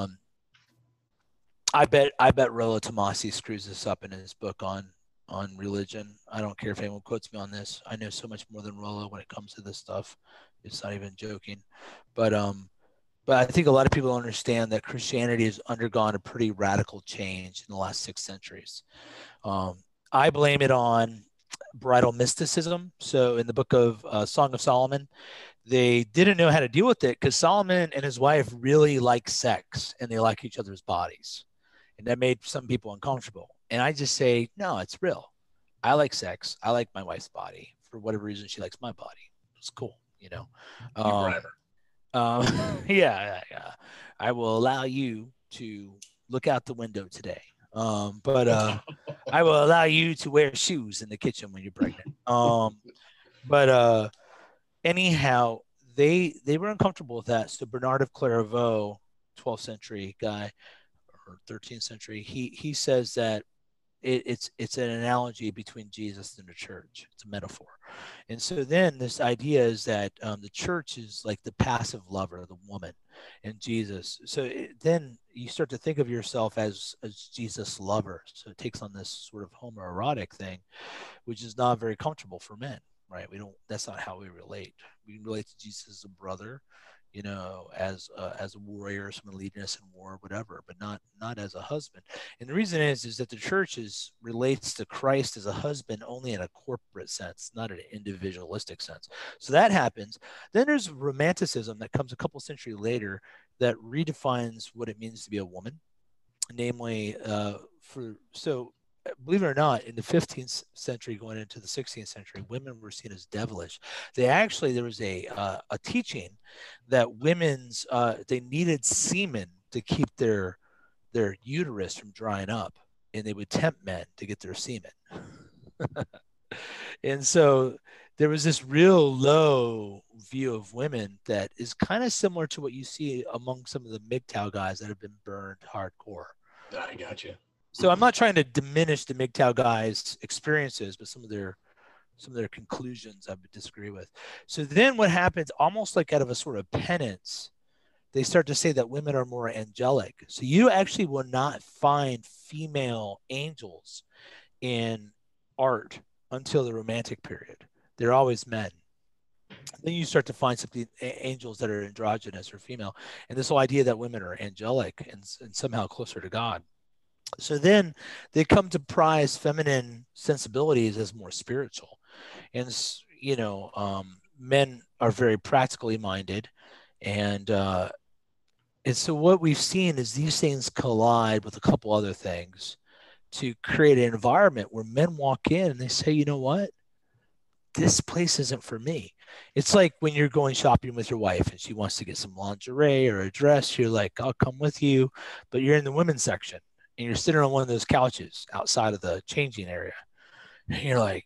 I bet Rollo Tomassi screws this up in his book on religion. I don't care if anyone quotes me on this. I know so much more than Rollo when it comes to this stuff. It's not even joking. But I think a lot of people don't understand that Christianity has undergone a pretty radical change in the last 6 centuries. I blame it on bridal mysticism. So in the book of Song of Solomon, they didn't know how to deal with it because Solomon and his wife really like sex and they like each other's bodies. And that made some people uncomfortable. And I just say, no, it's real. I like sex. I like my wife's body. For whatever reason, she likes my body. It's cool, you know. You driver. Yeah. I will allow you to look out the window today. But I will allow you to wear shoes in the kitchen when you're pregnant. But anyhow, they were uncomfortable with that. So Bernard of Clairvaux, 12th century guy or 13th century, he says that it's an analogy between Jesus and the church. It's a metaphor. And so then this idea is that the church is like the passive lover, the woman, and Jesus. So then you start to think of yourself as Jesus' lover. So it takes on this sort of homoerotic thing, which is not very comfortable for men, right? That's not how we relate. We relate to Jesus as a brother, you know, as a warrior, someone leading us in war, whatever, but not as a husband. And the reason is that the church relates to Christ as a husband only in a corporate sense, not in an individualistic sense. So that happens. Then there's romanticism that comes a couple centuries later that redefines what it means to be a woman, namely believe it or not, in the 15th century going into the 16th century, women were seen as devilish. There was a teaching that they needed semen to keep their uterus from drying up, and they would tempt men to get their semen. And so there was this real low view of women that is kind of similar to what you see among some of the MGTOW guys that have been burned hardcore. I got you. So I'm not trying to diminish the MGTOW guys' experiences, but some of their conclusions I would disagree with. So then what happens, almost like out of a sort of penance, they start to say that women are more angelic. So you actually will not find female angels in art until the Romantic period. They're always men. Then you start to find something angels that are androgynous or female, and this whole idea that women are angelic and somehow closer to God. So then they come to prize feminine sensibilities as more spiritual. And, you know, men are very practically minded. And so what we've seen is these things collide with a couple other things to create an environment where men walk in and they say, you know what? This place isn't for me. It's like when you're going shopping with your wife and she wants to get some lingerie or a dress, you're like, I'll come with you, but you're in the women's section. And you're sitting on one of those couches outside of the changing area. And you're like,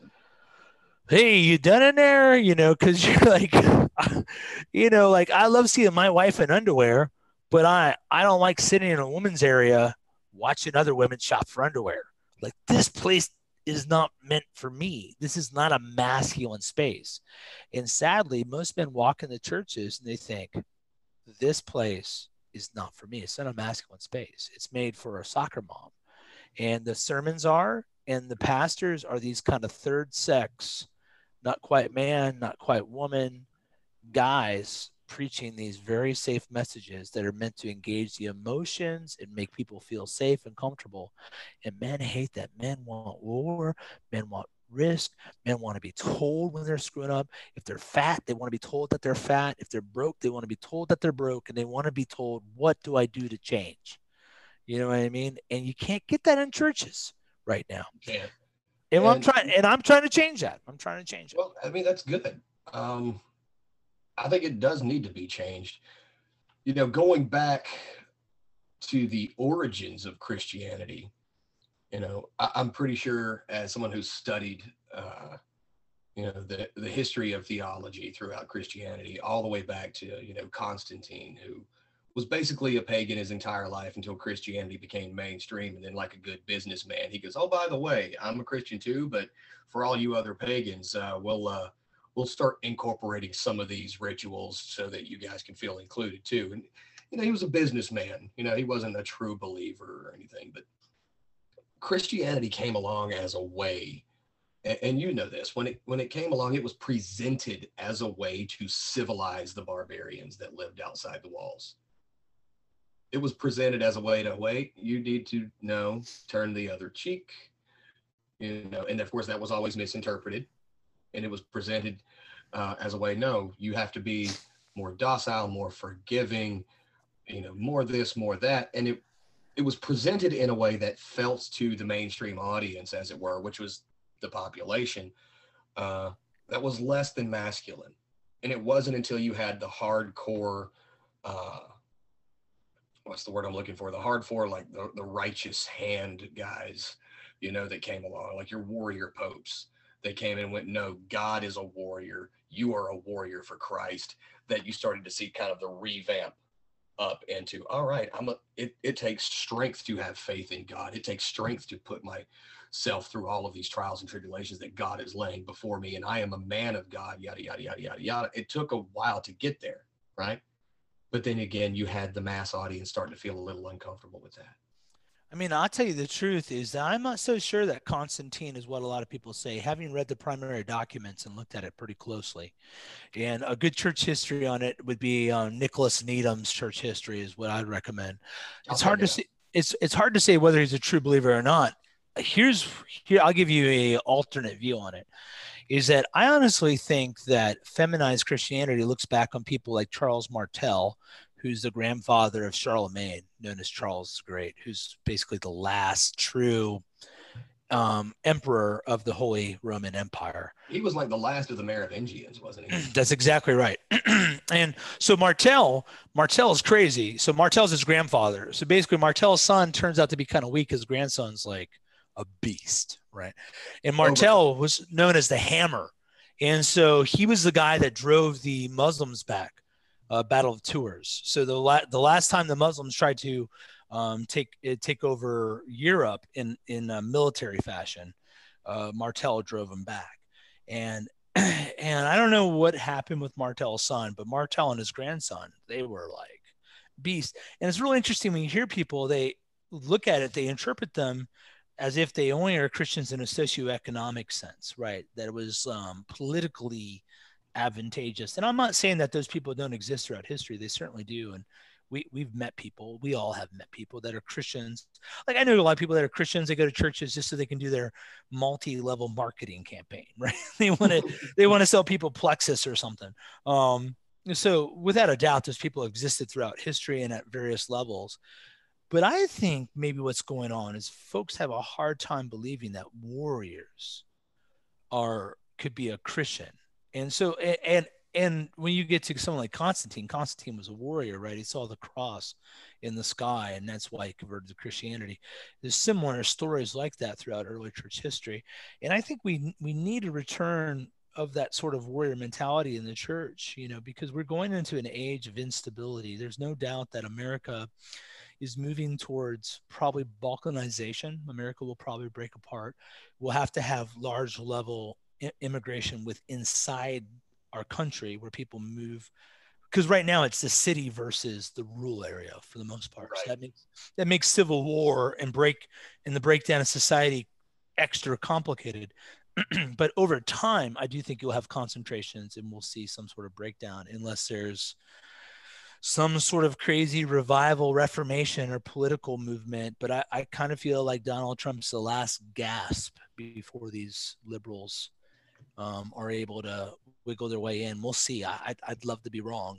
hey, you done in there? You know, because you're like, you know, like I love seeing my wife in underwear, but I don't like sitting in a women's area watching other women shop for underwear. Like this place is not meant for me. This is not a masculine space. And sadly, most men walk in the churches and they think this place is not for me. It's not a masculine space. It's made for a soccer mom. And the sermons and the pastors are these kind of third sex, not quite man, not quite woman guys preaching these very safe messages that are meant to engage the emotions and make people feel safe and comfortable. And men hate that. Men want war. Men want risk. Men want to be told when they're screwing up. If they're fat, they want to be told that they're fat. If they're broke, they want to be told that they're broke. And they want to be told, what do I do to change? You know what I mean? And you can't get that in churches right now. You can't. And I'm trying to change that. I'm trying to change it. Well, I mean, that's good. I think it does need to be changed. You know, going back to the origins of Christianity, you know, I'm pretty sure as someone who's studied, you know, the history of theology throughout Christianity, all the way back to, you know, Constantine, who was basically a pagan his entire life until Christianity became mainstream. And then like a good businessman, he goes, oh, by the way, I'm a Christian too, but for all you other pagans, we'll start incorporating some of these rituals so that you guys can feel included too. And, you know, he was a businessman, you know, he wasn't a true believer or anything, but Christianity came along as a way, and you know this, when it came along, it was presented as a way to civilize the barbarians that lived outside the walls. It was presented as a way to, wait, you need to know, turn the other cheek, you know, and of course that was always misinterpreted. And it was presented as a way. No, you have to be more docile, more forgiving, more this, more that. And it was presented in a way that felt to the mainstream audience, as it were, which was the population, that was less than masculine. And it wasn't until you had the hardcore, what's the word I'm looking for? The hardcore, like the righteous hand guys, that came along, like your warrior popes. They came in and went, no, God is a warrior. You are a warrior for Christ. That you started to see kind of the revamp up into, all right, it takes strength to have faith in God. It takes strength to put myself through all of these trials and tribulations that God is laying before me. And I am a man of God, yada, yada, yada, yada, yada. It took a while to get there, right? But then again, you had the mass audience starting to feel a little uncomfortable with that. I mean, I'll tell you the truth is that I'm not so sure that Constantine is what a lot of people say, having read the primary documents and looked at it pretty closely. And a good church history on it would be Nicholas Needham's church history is what I'd recommend. It's hard to say. It's hard to say whether he's a true believer or not. Here, I'll give you a alternate view on it. Is that I honestly think that feminized Christianity looks back on people like Charles Martel, who's the grandfather of Charlemagne, known as Charles the Great, who's basically the last true emperor of the Holy Roman Empire. He was like the last of the Merovingians, wasn't he? That's exactly right. And so Martel is crazy. So Martel's his grandfather. So basically Martel's son turns out to be kind of weak. His grandson's like a beast, right? And Martel was known as the Hammer. And so he was the guy that drove the Muslims back. Battle of Tours. So the last time the Muslims tried to take over Europe in military fashion, Martel drove them back. And I don't know what happened with Martel's son, but Martel and his grandson, they were like beasts. And it's really interesting when you hear people, they look at it, they interpret them as if they only are Christians in a socioeconomic sense, right? That it was politically advantageous. And I'm not saying that those people don't exist throughout history. They certainly do. And we've met people. We all have met people that are Christians. Like I know a lot of people that are Christians. They go to churches just so they can do their multi-level marketing campaign, right? They want to sell people Plexus or something. So without a doubt, those people existed throughout history and at various levels. But I think maybe what's going on is folks have a hard time believing that warriors could be a Christian. And so, and when you get to someone like Constantine was a warrior, right? He saw the cross in the sky, and that's why he converted to Christianity. There's similar stories like that throughout early church history. And I think we need a return of that sort of warrior mentality in the church, because we're going into an age of instability. There's no doubt that America is moving towards probably balkanization. America will probably break apart. We'll have to have large level immigration inside our country where people move, because right now it's the city versus the rural area for the most part. Right. So that makes civil war and the breakdown of society extra complicated. But over time, I do think you'll have concentrations and we'll see some sort of breakdown unless there's some sort of crazy revival, reformation, or political movement. But I kind of feel like Donald Trump's the last gasp before these liberals are able to wiggle their way in. We'll see. I'd love to be wrong.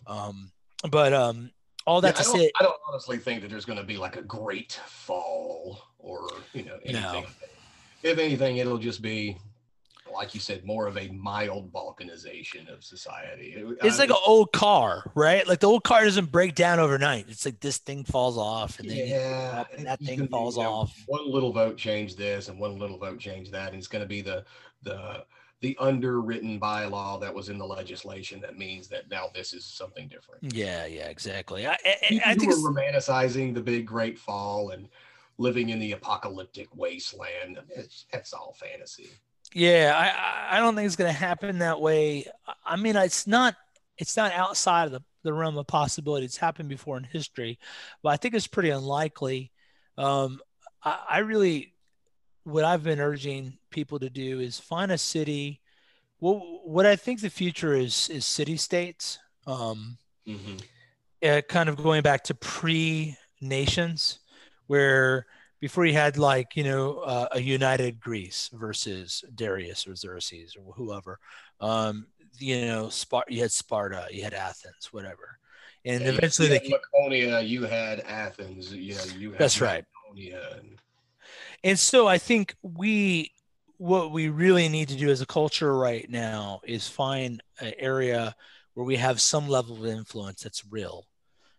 But all that to say, I don't honestly think that there's going to be like a great fall or, anything. No. If anything, it'll just be, like you said, more of a mild balkanization of society. It's like an old car, right? Like the old car doesn't break down overnight. It's like this thing falls off and then and that thing falls off. One little vote changed this and one little vote changed that. And it's going to be the underwritten bylaw that was in the legislation that means that now this is something different. Yeah, exactly. I think we're romanticizing the big great fall and living in the apocalyptic wasteland. That's all fantasy. Yeah, I don't think it's going to happen that way. I mean, it's not outside of the realm of possibility. It's happened before in history, but I think it's pretty unlikely. I really, what I've been urging people to do is find a city. Well, what I think the future is city states, kind of going back to pre-nations, where before you had a united Greece versus Darius or Xerxes or whoever, You had Sparta, you had Athens, whatever, and Yeah, eventually you they had Laconia, you had Athens, you had That's right. Macedonia, And so I think what we really need to do as a culture right now is find an area where we have some level of influence that's real.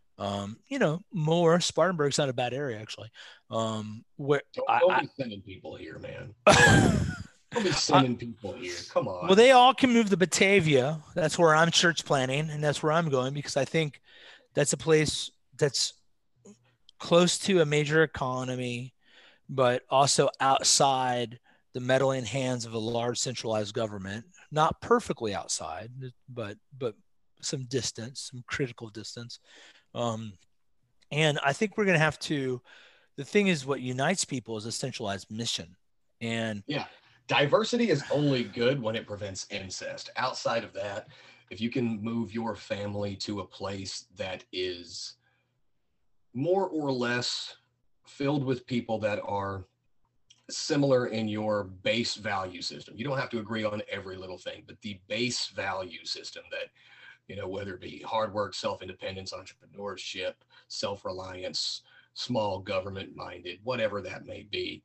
More Spartanburg's not a bad area actually. Where don't be sending people here, man. Don't be sending people here. Come on. Well, they all can move to Batavia. That's where I'm church planning, and that's where I'm going because I think that's a place that's close to a major economy, but also outside the meddling hands of a large centralized government. Not perfectly outside, but some distance, some critical distance. And I think we're going to have to. The thing is, what unites people is a centralized mission. And yeah, diversity is only good when it prevents incest. Outside of that, if you can move your family to a place that is more or less filled with people that are similar in your base value system, you don't have to agree on every little thing, but the base value system that, whether it be hard work, self-independence, entrepreneurship, self-reliance, small government minded, whatever that may be.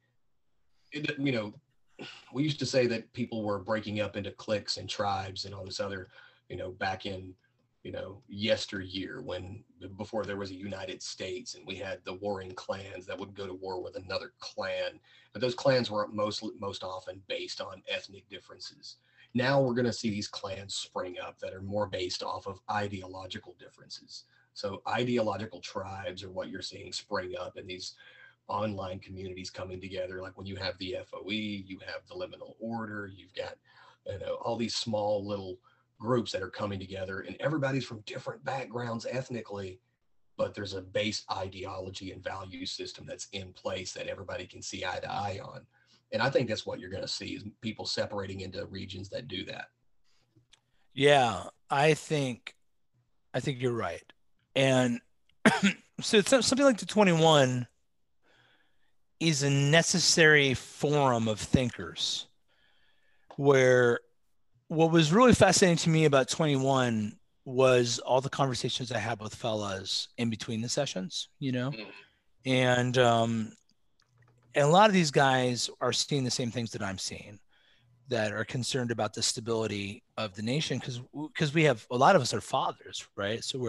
We used to say that people were breaking up into cliques and tribes and all this other, back in, yesteryear, before there was a United States and we had the warring clans that would go to war with another clan, but those clans were most often based on ethnic differences. Now we're going to see these clans spring up that are more based off of ideological differences. So ideological tribes are what you're seeing spring up in these online communities coming together. Like when you have the FOE, you have the Liminal Order, you've got, all these small little groups that are coming together, and everybody's from different backgrounds ethnically, but there's a base ideology and value system that's in place that everybody can see eye to eye on. And I think that's what you're going to see is people separating into regions that do that. Yeah, I think you're right. And so it's something like the 21 is a necessary forum of thinkers, where what was really fascinating to me about 21 was all the conversations I had with fellas in between the sessions, and a lot of these guys are seeing the same things that I'm seeing, that are concerned about the stability of the nation, because we have, a lot of us are fathers, right? So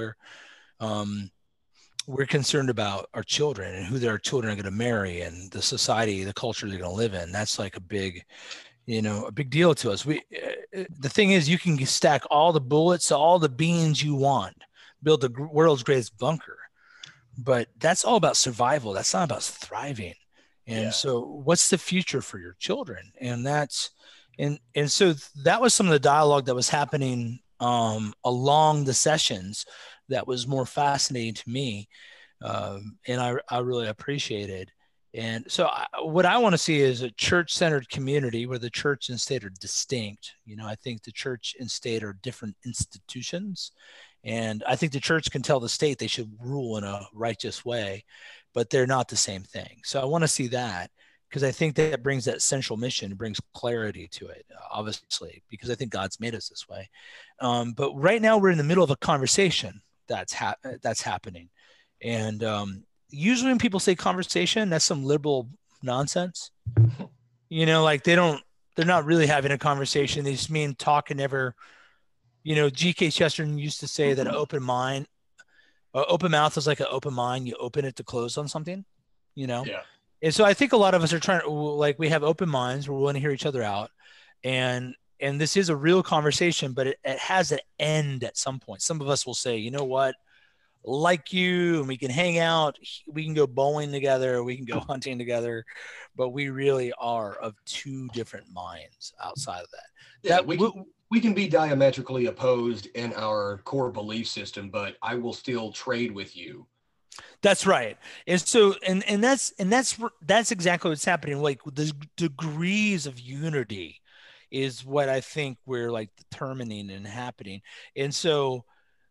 we're concerned about our children and who their children are going to marry and the society, the culture they're going to live in. That's like a big deal to us. The thing is, you can stack all the bullets, all the beans you want, build the world's greatest bunker, but that's all about survival. That's not about thriving. And so what's the future for your children? And so that was some of the dialogue that was happening along the sessions that was more fascinating to me. And I really appreciated. And so what I want to see is a church-centered community where the church and state are distinct. I think the church and state are different institutions. And I think the church can tell the state they should rule in a righteous way, but they're not the same thing. So I want to see that, because I think that brings that central mission, brings clarity to it, obviously, because I think God's made us this way. But right now we're in the middle of a conversation that's happening. And usually when people say conversation, that's some liberal nonsense. Like they're not really having a conversation. They just mean talk and never, G.K. Chesterton used to say that open mouth is like an open mind. You open it to close on something, Yeah. And so I think a lot of us are trying to, like, we have open minds. We're willing to hear each other out. And this is a real conversation, but it has an end at some point. Some of us will say, you know what, like you, and we can hang out. We can go bowling together. We can go hunting together, but we really are of two different minds outside of that. Yeah, we can be diametrically opposed in our core belief system, but I will still trade with you. That's right. And so, and that's exactly what's happening. Like the degrees of unity is what I think we're like determining and happening. And so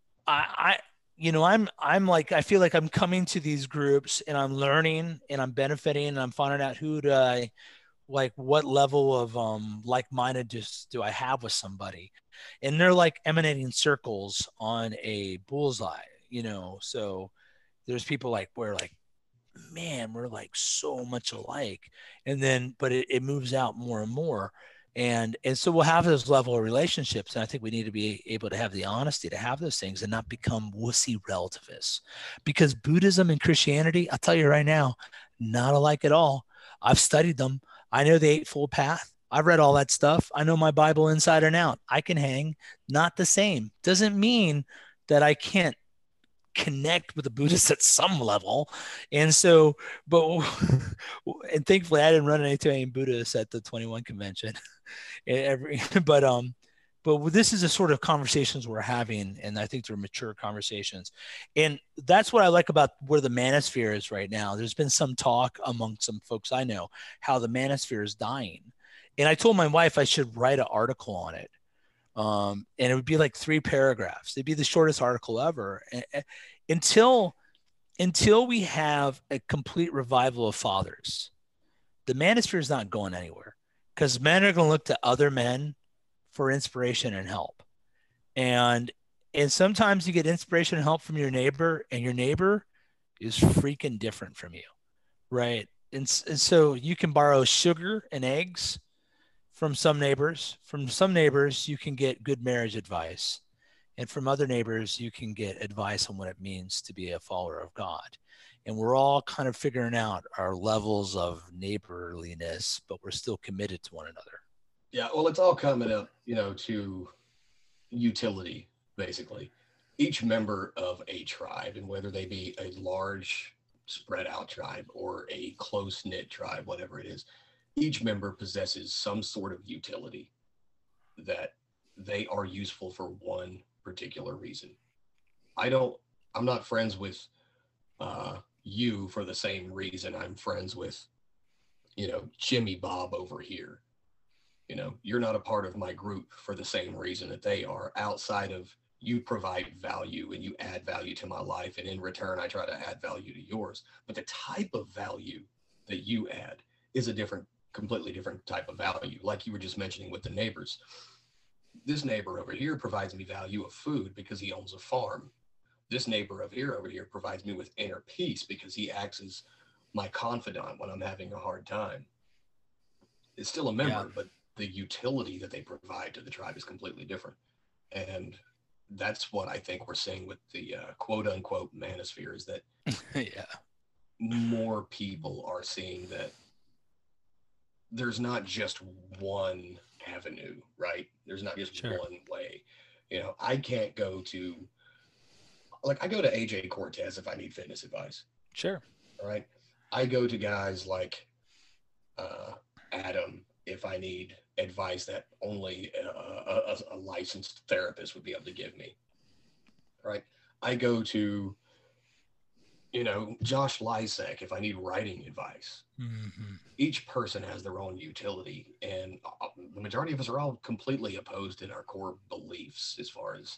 I'm like, I feel like I'm coming to these groups and I'm learning and I'm benefiting and I'm finding out who do I what level of like-mindedness do I have with somebody? And they're like emanating circles on a bullseye, so there's people like where like, man, we're like so much alike. And then, but it moves out more and more. And so we'll have those level of relationships. And I think we need to be able to have the honesty to have those things and not become wussy relativists, because Buddhism and Christianity, I'll tell you right now, not alike at all. I've studied them. I know the Eightfold Path. I've read all that stuff. I know my Bible inside and out. I can hang. Not the same. Doesn't mean that I can't connect with the Buddhists at some level. And so, but, and thankfully I didn't run into any Buddhists at the 21 convention. But this is the sort of conversations we're having. And I think they're mature conversations. And that's what I like about where the manosphere is right now. There's been some talk among some folks I know, how the manosphere is dying. And I told my wife I should write an article on it. And it would be like 3 paragraphs. It'd be the shortest article ever. Until we have a complete revival of fathers, the manosphere is not going anywhere, because men are going to look to other men for inspiration and help. And sometimes you get inspiration and help from your neighbor, and your neighbor is freaking different from you. Right. And so you can borrow sugar and eggs from some neighbors. From some neighbors, you can get good marriage advice. And from other neighbors, you can get advice on what it means to be a follower of God. And we're all kind of figuring out our levels of neighborliness, but we're still committed to one another. Yeah, well, it's all coming up, to utility, basically. Each member of a tribe, and whether they be a large spread out tribe or a close-knit tribe, whatever it is, each member possesses some sort of utility that they are useful for one particular reason. I'm not friends with you for the same reason I'm friends with, Jimmy Bob over here. You're not a part of my group for the same reason that they are, outside of you provide value and you add value to my life. And in return, I try to add value to yours. But the type of value that you add is a completely different type of value. Like you were just mentioning with the neighbors. This neighbor over here provides me value of food because he owns a farm. This neighbor over here provides me with inner peace because he acts as my confidant when I'm having a hard time. It's still a member, but the utility that they provide to the tribe is completely different. And that's what I think we're seeing with the quote unquote manosphere, is that more people are seeing that there's not just one avenue, right? There's not just one way. I can't go to, I go to AJ Cortez if I need fitness advice. Sure. All right. I go to guys like Adam if I need advice that only a licensed therapist would be able to give me. Right. I go to, Josh Lysek if I need writing advice. Mm-hmm. Each person has their own utility, and the majority of us are all completely opposed in our core beliefs as far as,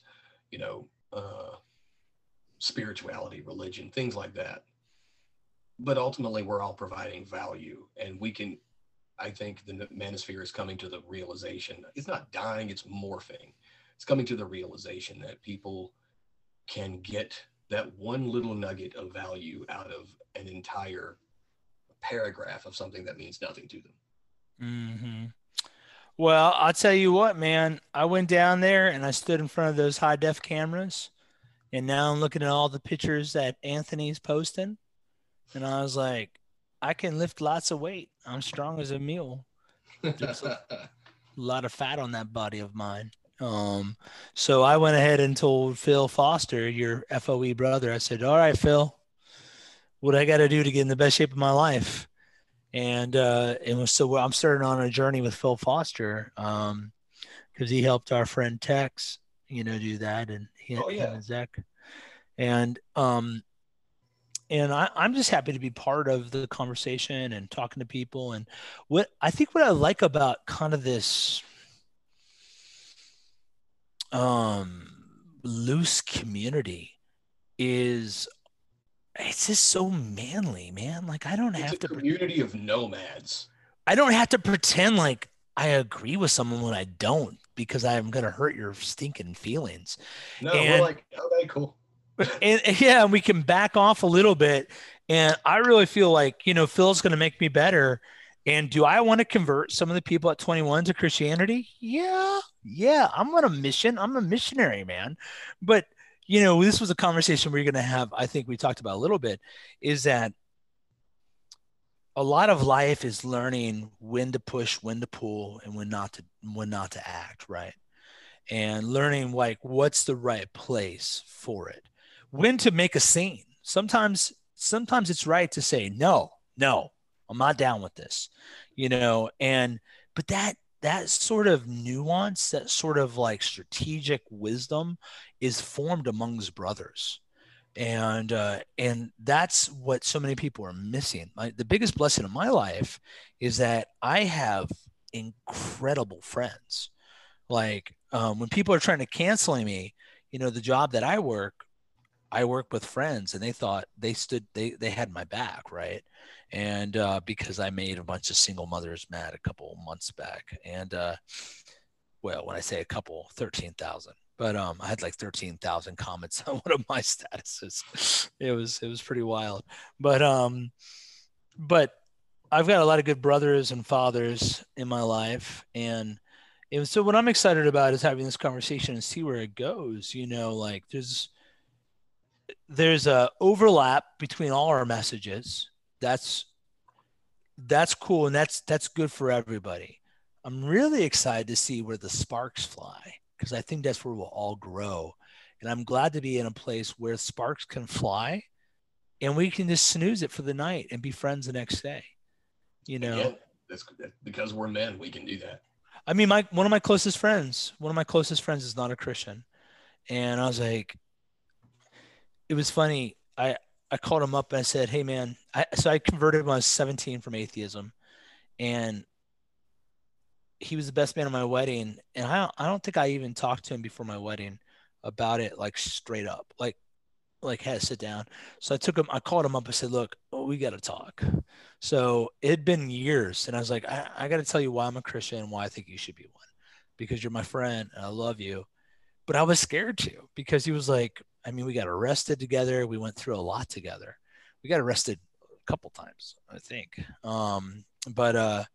spirituality, religion, things like that. But ultimately, we're all providing value, and I think the manosphere is coming to the realization, it's not dying, it's morphing. It's coming to the realization that people can get that one little nugget of value out of an entire paragraph of something that means nothing to them. Mm-hmm. Well, I'll tell you what, man, I went down there and I stood in front of those high def cameras, and now I'm looking at all the pictures that Anthony's posting. And I was like, I can lift lots of weight. I'm strong as a mule. There's a lot of fat on that body of mine. So I went ahead and told Phil Foster, your FOE brother, I said, all right, Phil, what I got to do to get in the best shape of my life? And so I'm starting on a journey with Phil Foster, because he helped our friend Tex, do that, and him and Zach. And I'm just happy to be part of the conversation and talking to people. And what I like about kind of this loose community is it's just so manly, man. Like I don't have to. It's a community of nomads. I don't have to pretend like I agree with someone when I don't, because I'm going to hurt your stinking feelings. No, we're And, like, okay, cool. and yeah, we can back off a little bit. And I really feel like, Phil's going to make me better. And do I want to convert some of the people at 21 to Christianity? Yeah. Yeah. I'm on a mission. I'm a missionary, man. But, this was a conversation we're going to have. I think we talked about a little bit, is that a lot of life is learning when to push, when to pull, and when not to act, right? And learning like what's the right place for it, when to make a scene. Sometimes it's right to say no, no, I'm not down with this, and but that sort of nuance, that sort of like strategic wisdom is formed amongst brothers. And that's what so many people are missing. The biggest blessing of my life is that I have incredible friends. Like when people are trying to cancel me, the job that I work with friends, and they thought they had my back, right? And because I made a bunch of single mothers mad a couple months back, and well, when I say a couple, 13,000. But I had like 13,000 comments on one of my statuses. It was pretty wild. But I've got a lot of good brothers and fathers in my life, and so what I'm excited about is having this conversation and see where it goes. Like there's a overlap between all our messages. That's cool, and that's good for everybody. I'm really excited to see where the sparks fly, because I think that's where we'll all grow. And I'm glad to be in a place where sparks can fly and we can just snooze it for the night and be friends the next day. Again, that's because we're men. We can do that. I mean, one of my closest friends is not a Christian. And I was like, it was funny. I called him up and I said, hey man, so I converted when I was 17 from atheism, and he was the best man at my wedding. And I don't think I even talked to him before my wedding about it, like straight up, like had to sit down. So I called him up. I said, look, we got to talk. So it had been years. And I was like, I got to tell you why I'm a Christian and why I think you should be one, because you're my friend and I love you. But I was scared too, because he was like, I mean, we got arrested together. We went through a lot together. We got arrested a couple times, I think. But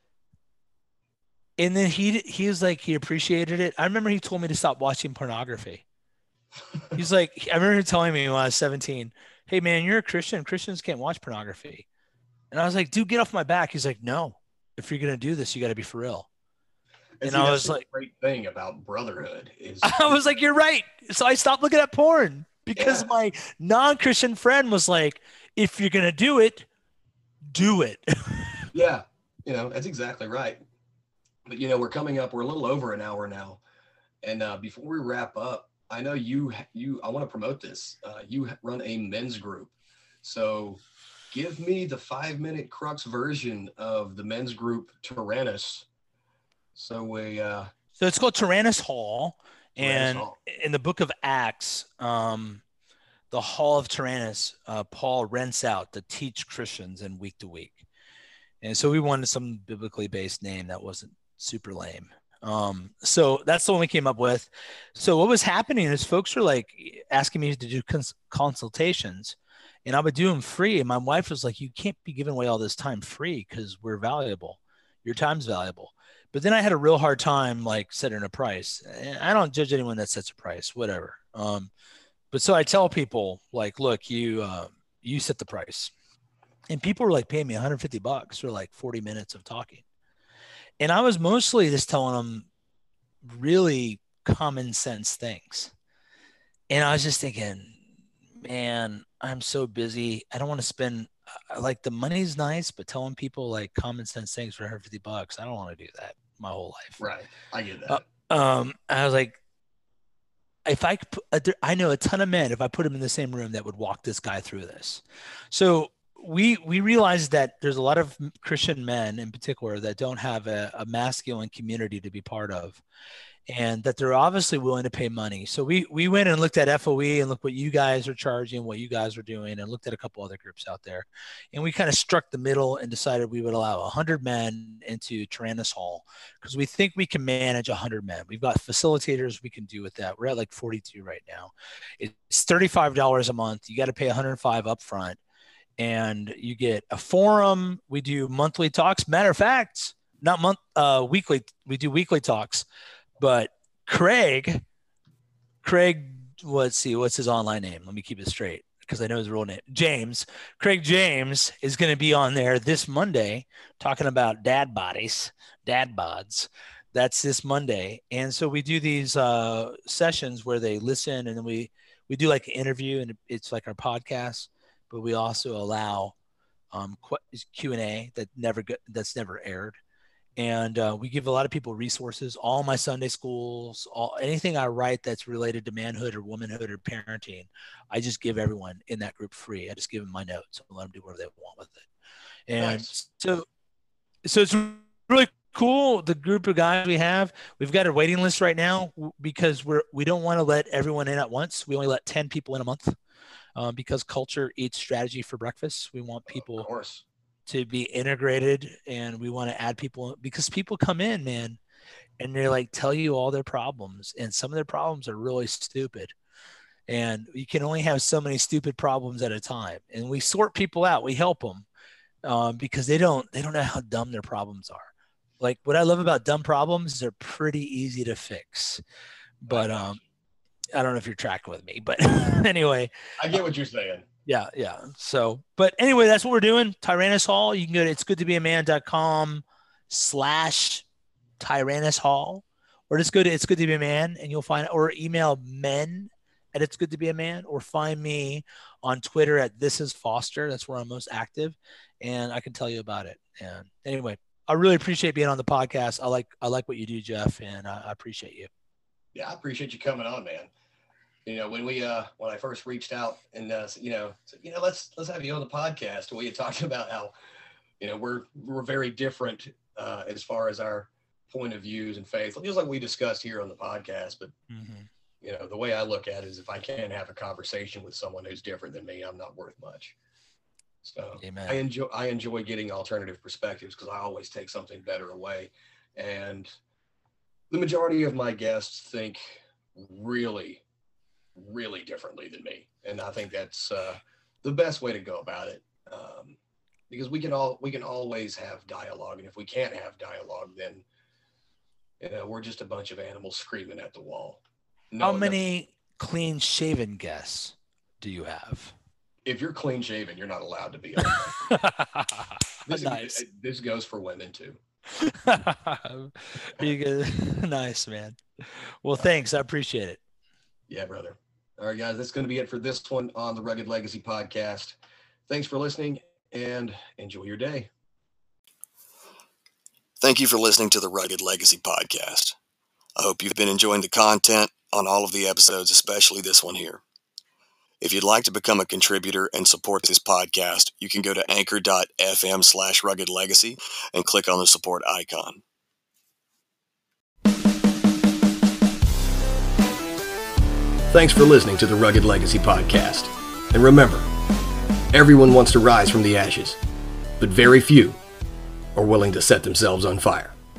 and then he was like, he appreciated it. I remember he told me to stop watching pornography. He's like, I remember him telling me when I was 17, hey man, you're a Christian. Christians can't watch pornography. And I was like, dude, get off my back. He's like, no, if you're going to do this, you got to be for real. And see, I was like, great thing about brotherhood is I was like, you're right. So I stopped looking at porn, because my non-Christian friend was like, if you're going to do it, do it. Yeah. That's exactly right. But, we're coming up, we're a little over an hour now. And before we wrap up, I know I want to promote this. You run a men's group. So give me the 5-minute crux version of the men's group Tyrannus. So it's called Tyrannus Hall. And in the book of Acts, the Hall of Tyrannus, Paul rents out to teach Christians in week to week. And so we wanted some biblically based name that wasn't super lame. So that's the one we came up with. So what was happening is folks were like asking me to do consultations, and I would do them free. And my wife was like, you can't be giving away all this time free, because we're valuable. Your time's valuable. But then I had a real hard time like setting a price. And I don't judge anyone that sets a price, whatever. But so I tell people like, look, you set the price. And people were like paying me $150 for like 40 minutes of talking. And I was mostly just telling them really common sense things. And I was just thinking, man, I'm so busy. I don't want to spend like the money's nice, but telling people like common sense things for $150, I don't want to do that my whole life. Right. I get that. I was like, I know a ton of men, if I put them in the same room, that would walk this guy through this. So we realized that there's a lot of Christian men in particular that don't have a masculine community to be part of, and that they're obviously willing to pay money. So we went and looked at FOE and looked what you guys are charging, what you guys are doing, and looked at a couple other groups out there. And we kind of struck the middle and decided we would allow 100 men into Tyrannus Hall because we think we can manage 100 men. We've got facilitators we can do with that. We're at like 42 right now. It's $35 a month. You got to pay $105 up front, and you get a forum. We do monthly talks. Matter of fact, not weekly. We do weekly talks. But Craig, let's see, what's his online name? Let me keep it straight because I know his real name. Craig James is going to be on there this Monday talking about dad bods. That's this Monday. And so we do these sessions where they listen, and then we do like an interview, and it's like our podcast, but we also allow Q&A that's never aired. And we give a lot of people resources. All my Sunday schools, anything I write that's related to manhood or womanhood or parenting, I just give everyone in that group free. I just give them my notes and let them do whatever they want with it. And Nice. so it's really cool. The group of guys we've got a waiting list right now because we don't want to let everyone in at once. We only let 10 people in a month because culture eats strategy for breakfast. We want people Of course. to be integrated, and we want to add people because people come in, man, and they're like, tell you all their problems. And some of their problems are really stupid. And you can only have so many stupid problems at a time. And we sort people out. We help them because they don't know how dumb their problems are. Like what I love about dumb problems, they're pretty easy to fix. But I don't know if you're tracking with me, but anyway, I get what you're saying. Yeah. So, but anyway, that's what we're doing. Tyrannus Hall. You can go to itsgoodtobeaman.com/Tyrannus Hall, or just go to It's Good to Be a Man, and you'll find, or email men@itsgoodtobeaman, or find me on Twitter at This Is Foster. That's where I'm most active, and I can tell you about it. And anyway, I really appreciate being on the podcast. I like what you do, Jeff, and I appreciate you. Yeah, I appreciate you coming on, man. You know, when I first reached out and said, let's have you on the podcast. We had talked about how, we're very different as far as our point of views and faith, just like we discussed here on the podcast. But the way I look at it is, if I can't have a conversation with someone who's different than me, I'm not worth much. So Amen. I enjoy getting alternative perspectives because I always take something better away. And the majority of my guests think really, really differently than me, and I think that's the best way to go about it, because we can always have dialogue, and if we can't have dialogue, then we're just a bunch of animals screaming at the wall. How many clean shaven guests do you have? If you're clean shaven, you're not allowed to be on there. Nice. This goes for women too. Nice, man. Well, thanks, I appreciate it. Yeah, brother. All right, guys, that's going to be it for this one on the Rugged Legacy Podcast. Thanks for listening, and enjoy your day. Thank you for listening to the Rugged Legacy Podcast. I hope you've been enjoying the content on all of the episodes, especially this one here. If you'd like to become a contributor and support this podcast, you can go to anchor.fm/ruggedlegacy and click on the support icon. Thanks for listening to the Rugged Legacy Podcast. And remember, everyone wants to rise from the ashes, but very few are willing to set themselves on fire.